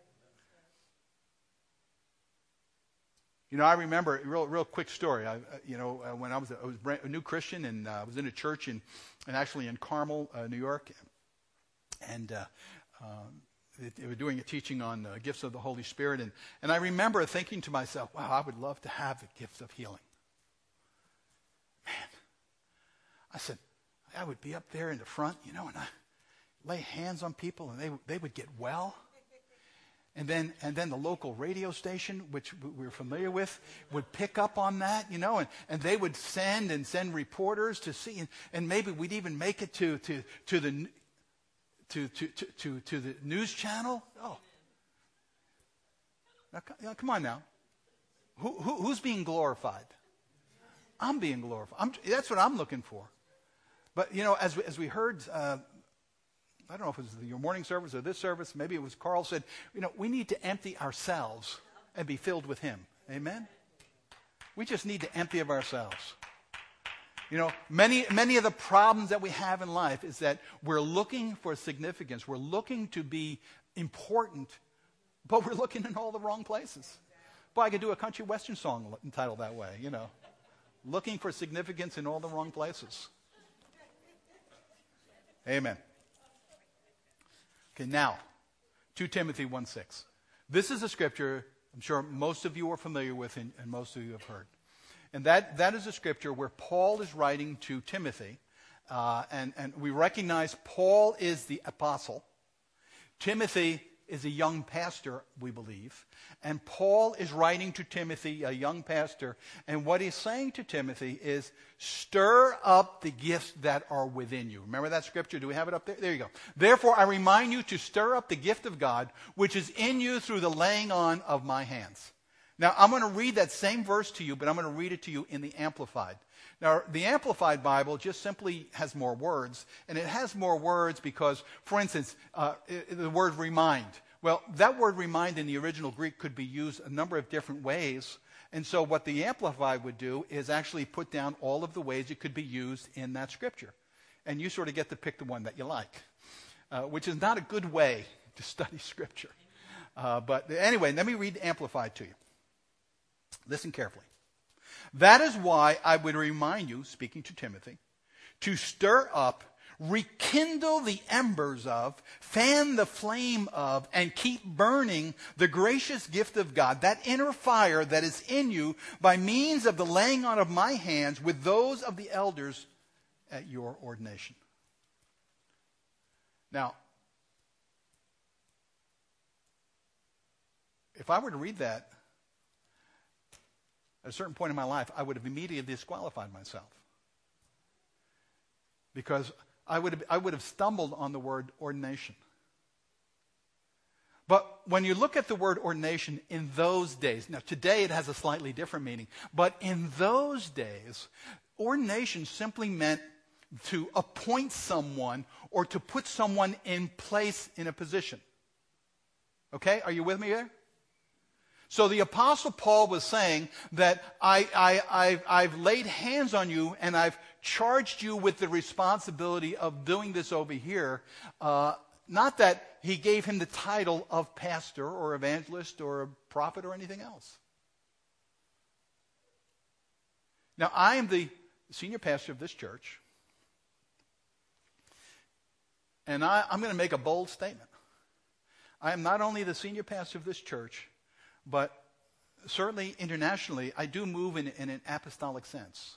You know, I remember a real, real quick story. I, you know, uh, when I was, a, I was a new Christian and I uh, was in a church in, and actually in Carmel, uh, New York, and uh, um, they were doing a teaching on uh, gifts of the Holy Spirit, and, and I remember thinking to myself, wow, I would love to have the gifts of healing. Man, I said, I would be up there in the front, you know, and I lay hands on people and they they would get well. And then and then the local radio station, which we were familiar with, would pick up on that, you know, and, and they would send and send reporters to see, and, and maybe we'd even make it to to to the to to to to, to the news channel. Oh, now, come on now, who, who who's being glorified? I'm being glorified. I'm, that's what I'm looking for. But you know, as we, as we heard. Uh, I don't know if it was your morning service or this service. Maybe it was Carl said, you know, we need to empty ourselves and be filled with him. Amen? We just need to empty of ourselves. You know, many, many of the problems that we have in life is that we're looking for significance. We're looking to be important, but we're looking in all the wrong places. Boy, I could do a country western song entitled that way, you know. Looking for significance in all the wrong places. Amen. Okay, now, Second Timothy one six. This is a scripture I'm sure most of you are familiar with and, and most of you have heard. And that, that is a scripture where Paul is writing to Timothy. Uh, and, and we recognize Paul is the apostle. Timothy is a young pastor, we believe. And Paul is writing to Timothy, a young pastor. And what he's saying to Timothy is, stir up the gifts that are within you. Remember that scripture? Do we have it up there? There you go. Therefore, I remind you to stir up the gift of God, which is in you through the laying on of my hands. Now, I'm going to read that same verse to you, but I'm going to read it to you in the Amplified. Now, the Amplified Bible just simply has more words, and it has more words because, for instance, uh, it, the word remind. Well, that word remind in the original Greek could be used a number of different ways, and so what the Amplified would do is actually put down all of the ways it could be used in that scripture. And you sort of get to pick the one that you like, uh, which is not a good way to study scripture. Uh, but anyway, let me read Amplified to you. Listen carefully. That is why I would remind you, speaking to Timothy, to stir up, rekindle the embers of, fan the flame of, and keep burning the gracious gift of God, that inner fire that is in you by means of the laying on of my hands with those of the elders at your ordination. Now, if I were to read that, at a certain point in my life, I would have immediately disqualified myself. Because I would have, I would have stumbled on the word ordination. But when you look at the word ordination in those days, now today it has a slightly different meaning, but in those days, ordination simply meant to appoint someone or to put someone in place in a position. Okay, are you with me there? So the Apostle Paul was saying that I, I, I've, I've laid hands on you and I've charged you with the responsibility of doing this over here. Uh, not that he gave him the title of pastor or evangelist or a prophet or anything else. Now, I am the senior pastor of this church. And I, I'm going to make a bold statement. I am not only the senior pastor of this church, but certainly internationally, I do move in, in an apostolic sense.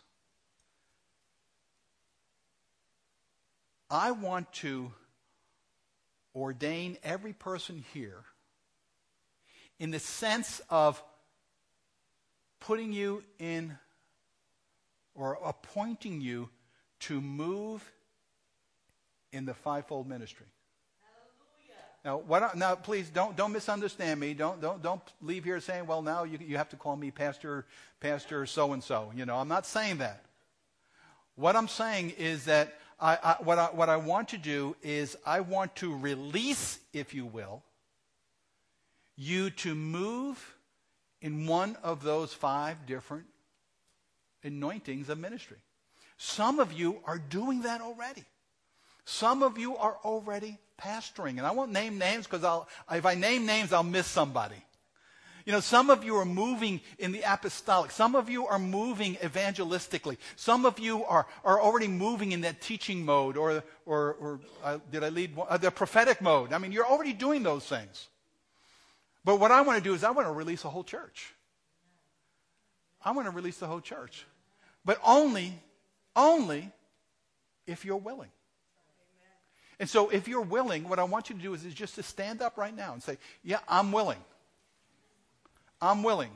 I want to ordain every person here in the sense of putting you in or appointing you to move in the fivefold ministry. Now, what, now, please don't don't misunderstand me. Don't don't don't leave here saying, "Well, now you you have to call me Pastor Pastor so and so." You know, I'm not saying that. What I'm saying is that I, I what I what I want to do is I want to release, if you will, you to move in one of those five different anointings of ministry. Some of you are doing that already. Some of you are already pastoring. And I won't name names because I'll, if I name names, I'll miss somebody. You know, some of you are moving in the apostolic. Some of you are moving evangelistically. Some of you are, are already moving in that teaching mode or, or, or uh, did I lead one? Uh, the prophetic mode. I mean, you're already doing those things. But what I want to do is I want to release a whole church. I want to release the whole church. But only, only if you're willing. And so if you're willing, what I want you to do is, is just to stand up right now and say, yeah, I'm willing. I'm willing.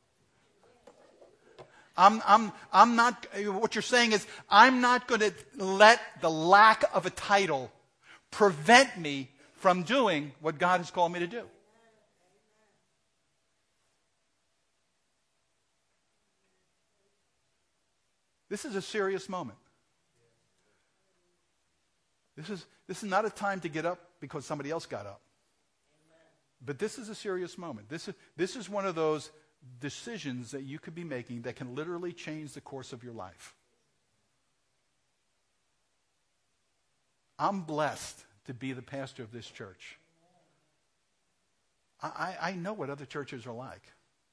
I'm, I'm, I'm not, what you're saying is, I'm not going to let the lack of a title prevent me from doing what God has called me to do. This is a serious moment. This is, this is not a time to get up because somebody else got up. But this is a serious moment. This is, this is one of those decisions that you could be making that can literally change the course of your life. I'm blessed to be the pastor of this church. I, I, I know what other churches are like.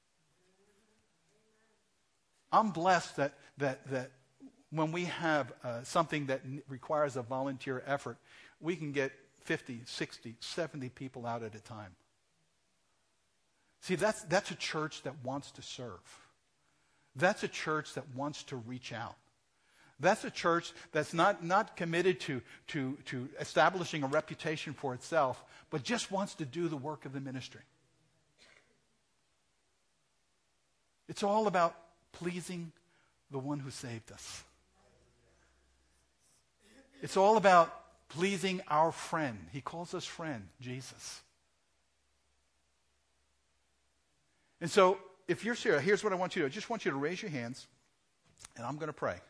I'm blessed that, that, that when we have uh, something that n- requires a volunteer effort, we can get fifty, sixty, seventy people out at a time. See, that's, that's a church that wants to serve. That's a church that wants to reach out. That's a church that's not, not committed to, to, to establishing a reputation for itself, but just wants to do the work of the ministry. It's all about pleasing the one who saved us. It's all about pleasing our friend. He calls us friend, Jesus. And so, if you're serious, here's what I want you to do. I just want you to raise your hands, and I'm going to pray.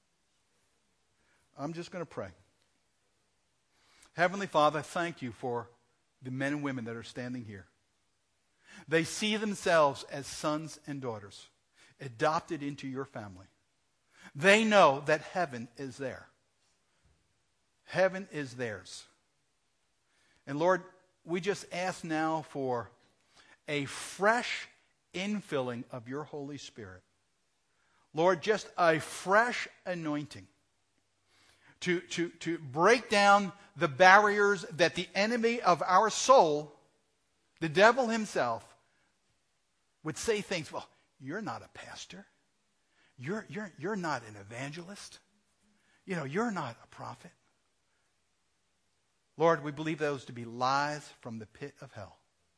I'm just going to pray. Heavenly Father, thank you for the men and women that are standing here. They see themselves as sons and daughters, adopted into your family. They know that heaven is there. Heaven is theirs. And Lord, we just ask now for a fresh infilling of your Holy Spirit. Lord, just a fresh anointing to, to, to break down the barriers that the enemy of our soul, the devil himself, would say things, well, you're not a pastor. You're, you're, you're not an evangelist. You know, you're not a prophet. Lord, we believe those to be lies from the pit of hell.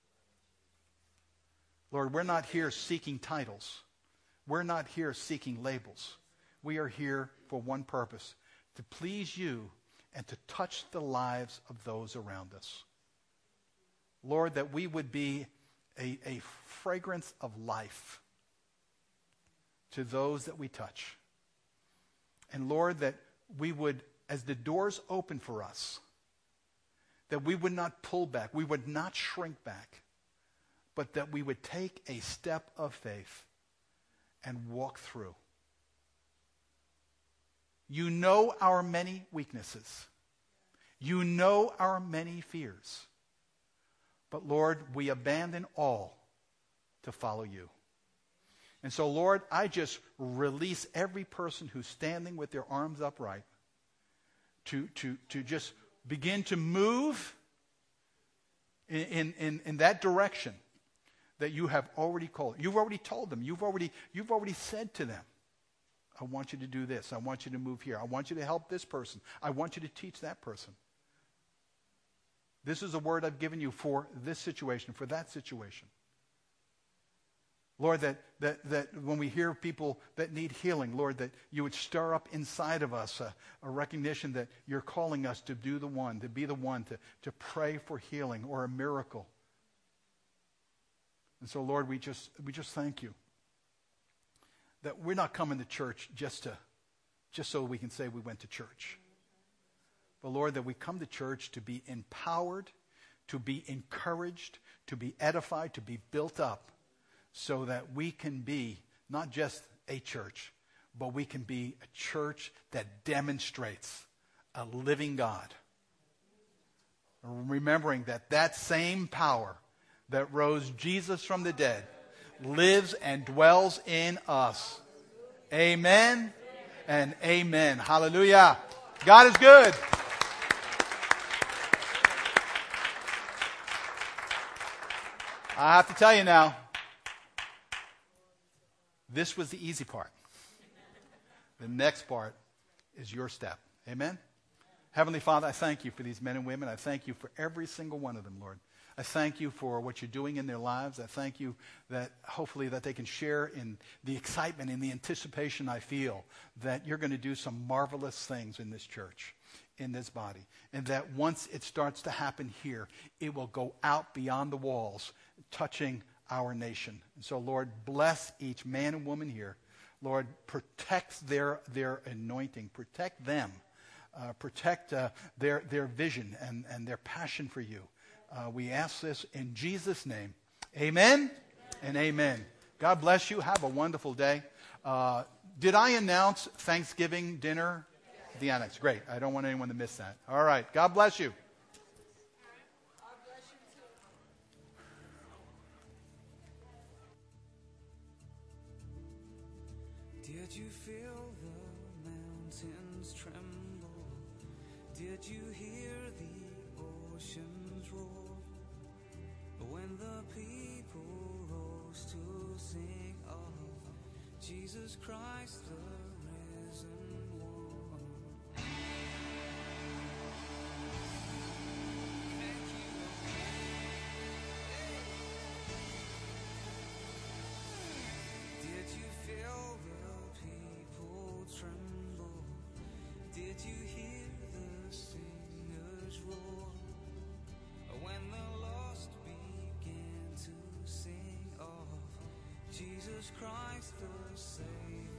Lord, we're not here seeking titles. We're not here seeking labels. We are here for one purpose, to please you and to touch the lives of those around us. Lord, that we would be a, a fragrance of life to those that we touch. And Lord, that we would, as the doors open for us, that we would not pull back, we would not shrink back, but that we would take a step of faith and walk through. You know our many weaknesses. You know our many fears. But Lord, we abandon all to follow you. And so, Lord, I just release every person who's standing with their arms upright to, to, to just begin to move in, in, in that direction that you have already called. You've already told them. You've already, you've already said to them, I want you to do this. I want you to move here. I want you to help this person. I want you to teach that person. This is a word I've given you for this situation, for that situation. Lord, that, that, that when we hear people that need healing, Lord, that you would stir up inside of us a, a recognition that you're calling us to do the one, to be the one, to, to pray for healing or a miracle. And so, Lord, we just we just thank you that we're not coming to church just to just so we can say we went to church. But Lord, that we come to church to be empowered, to be encouraged, to be edified, to be built up, so that we can be not just a church, but we can be a church that demonstrates a living God. Remembering that that same power that rose Jesus from the dead lives and dwells in us. Amen and amen. Hallelujah. God is good. I have to tell you now, this was the easy part. The next part is your step. Amen? Heavenly Father, I thank you for these men and women. I thank you for every single one of them, Lord. I thank you for what you're doing in their lives. I thank you that hopefully that they can share in the excitement and the anticipation I feel that you're going to do some marvelous things in this church, in this body. And that once it starts to happen here, it will go out beyond the walls, touching our nation. And so, Lord, bless each man and woman here. Lord, protect their, their anointing. Protect them. Uh, protect uh, their, their vision and, and their passion for you. Uh, we ask this in Jesus' name. Amen, amen and amen. God bless you. Have a wonderful day. Uh, did I announce Thanksgiving dinner? Yes. The annex. Great. I don't want anyone to miss that. All right. God bless you. Did you feel the mountains tremble? Did you hear the oceans roar? When the people rose to sing of Jesus Christ the risen one. Did you feel the people tremble? Did you hear the singers roar? When the lost began to sing of Jesus Christ the Savior.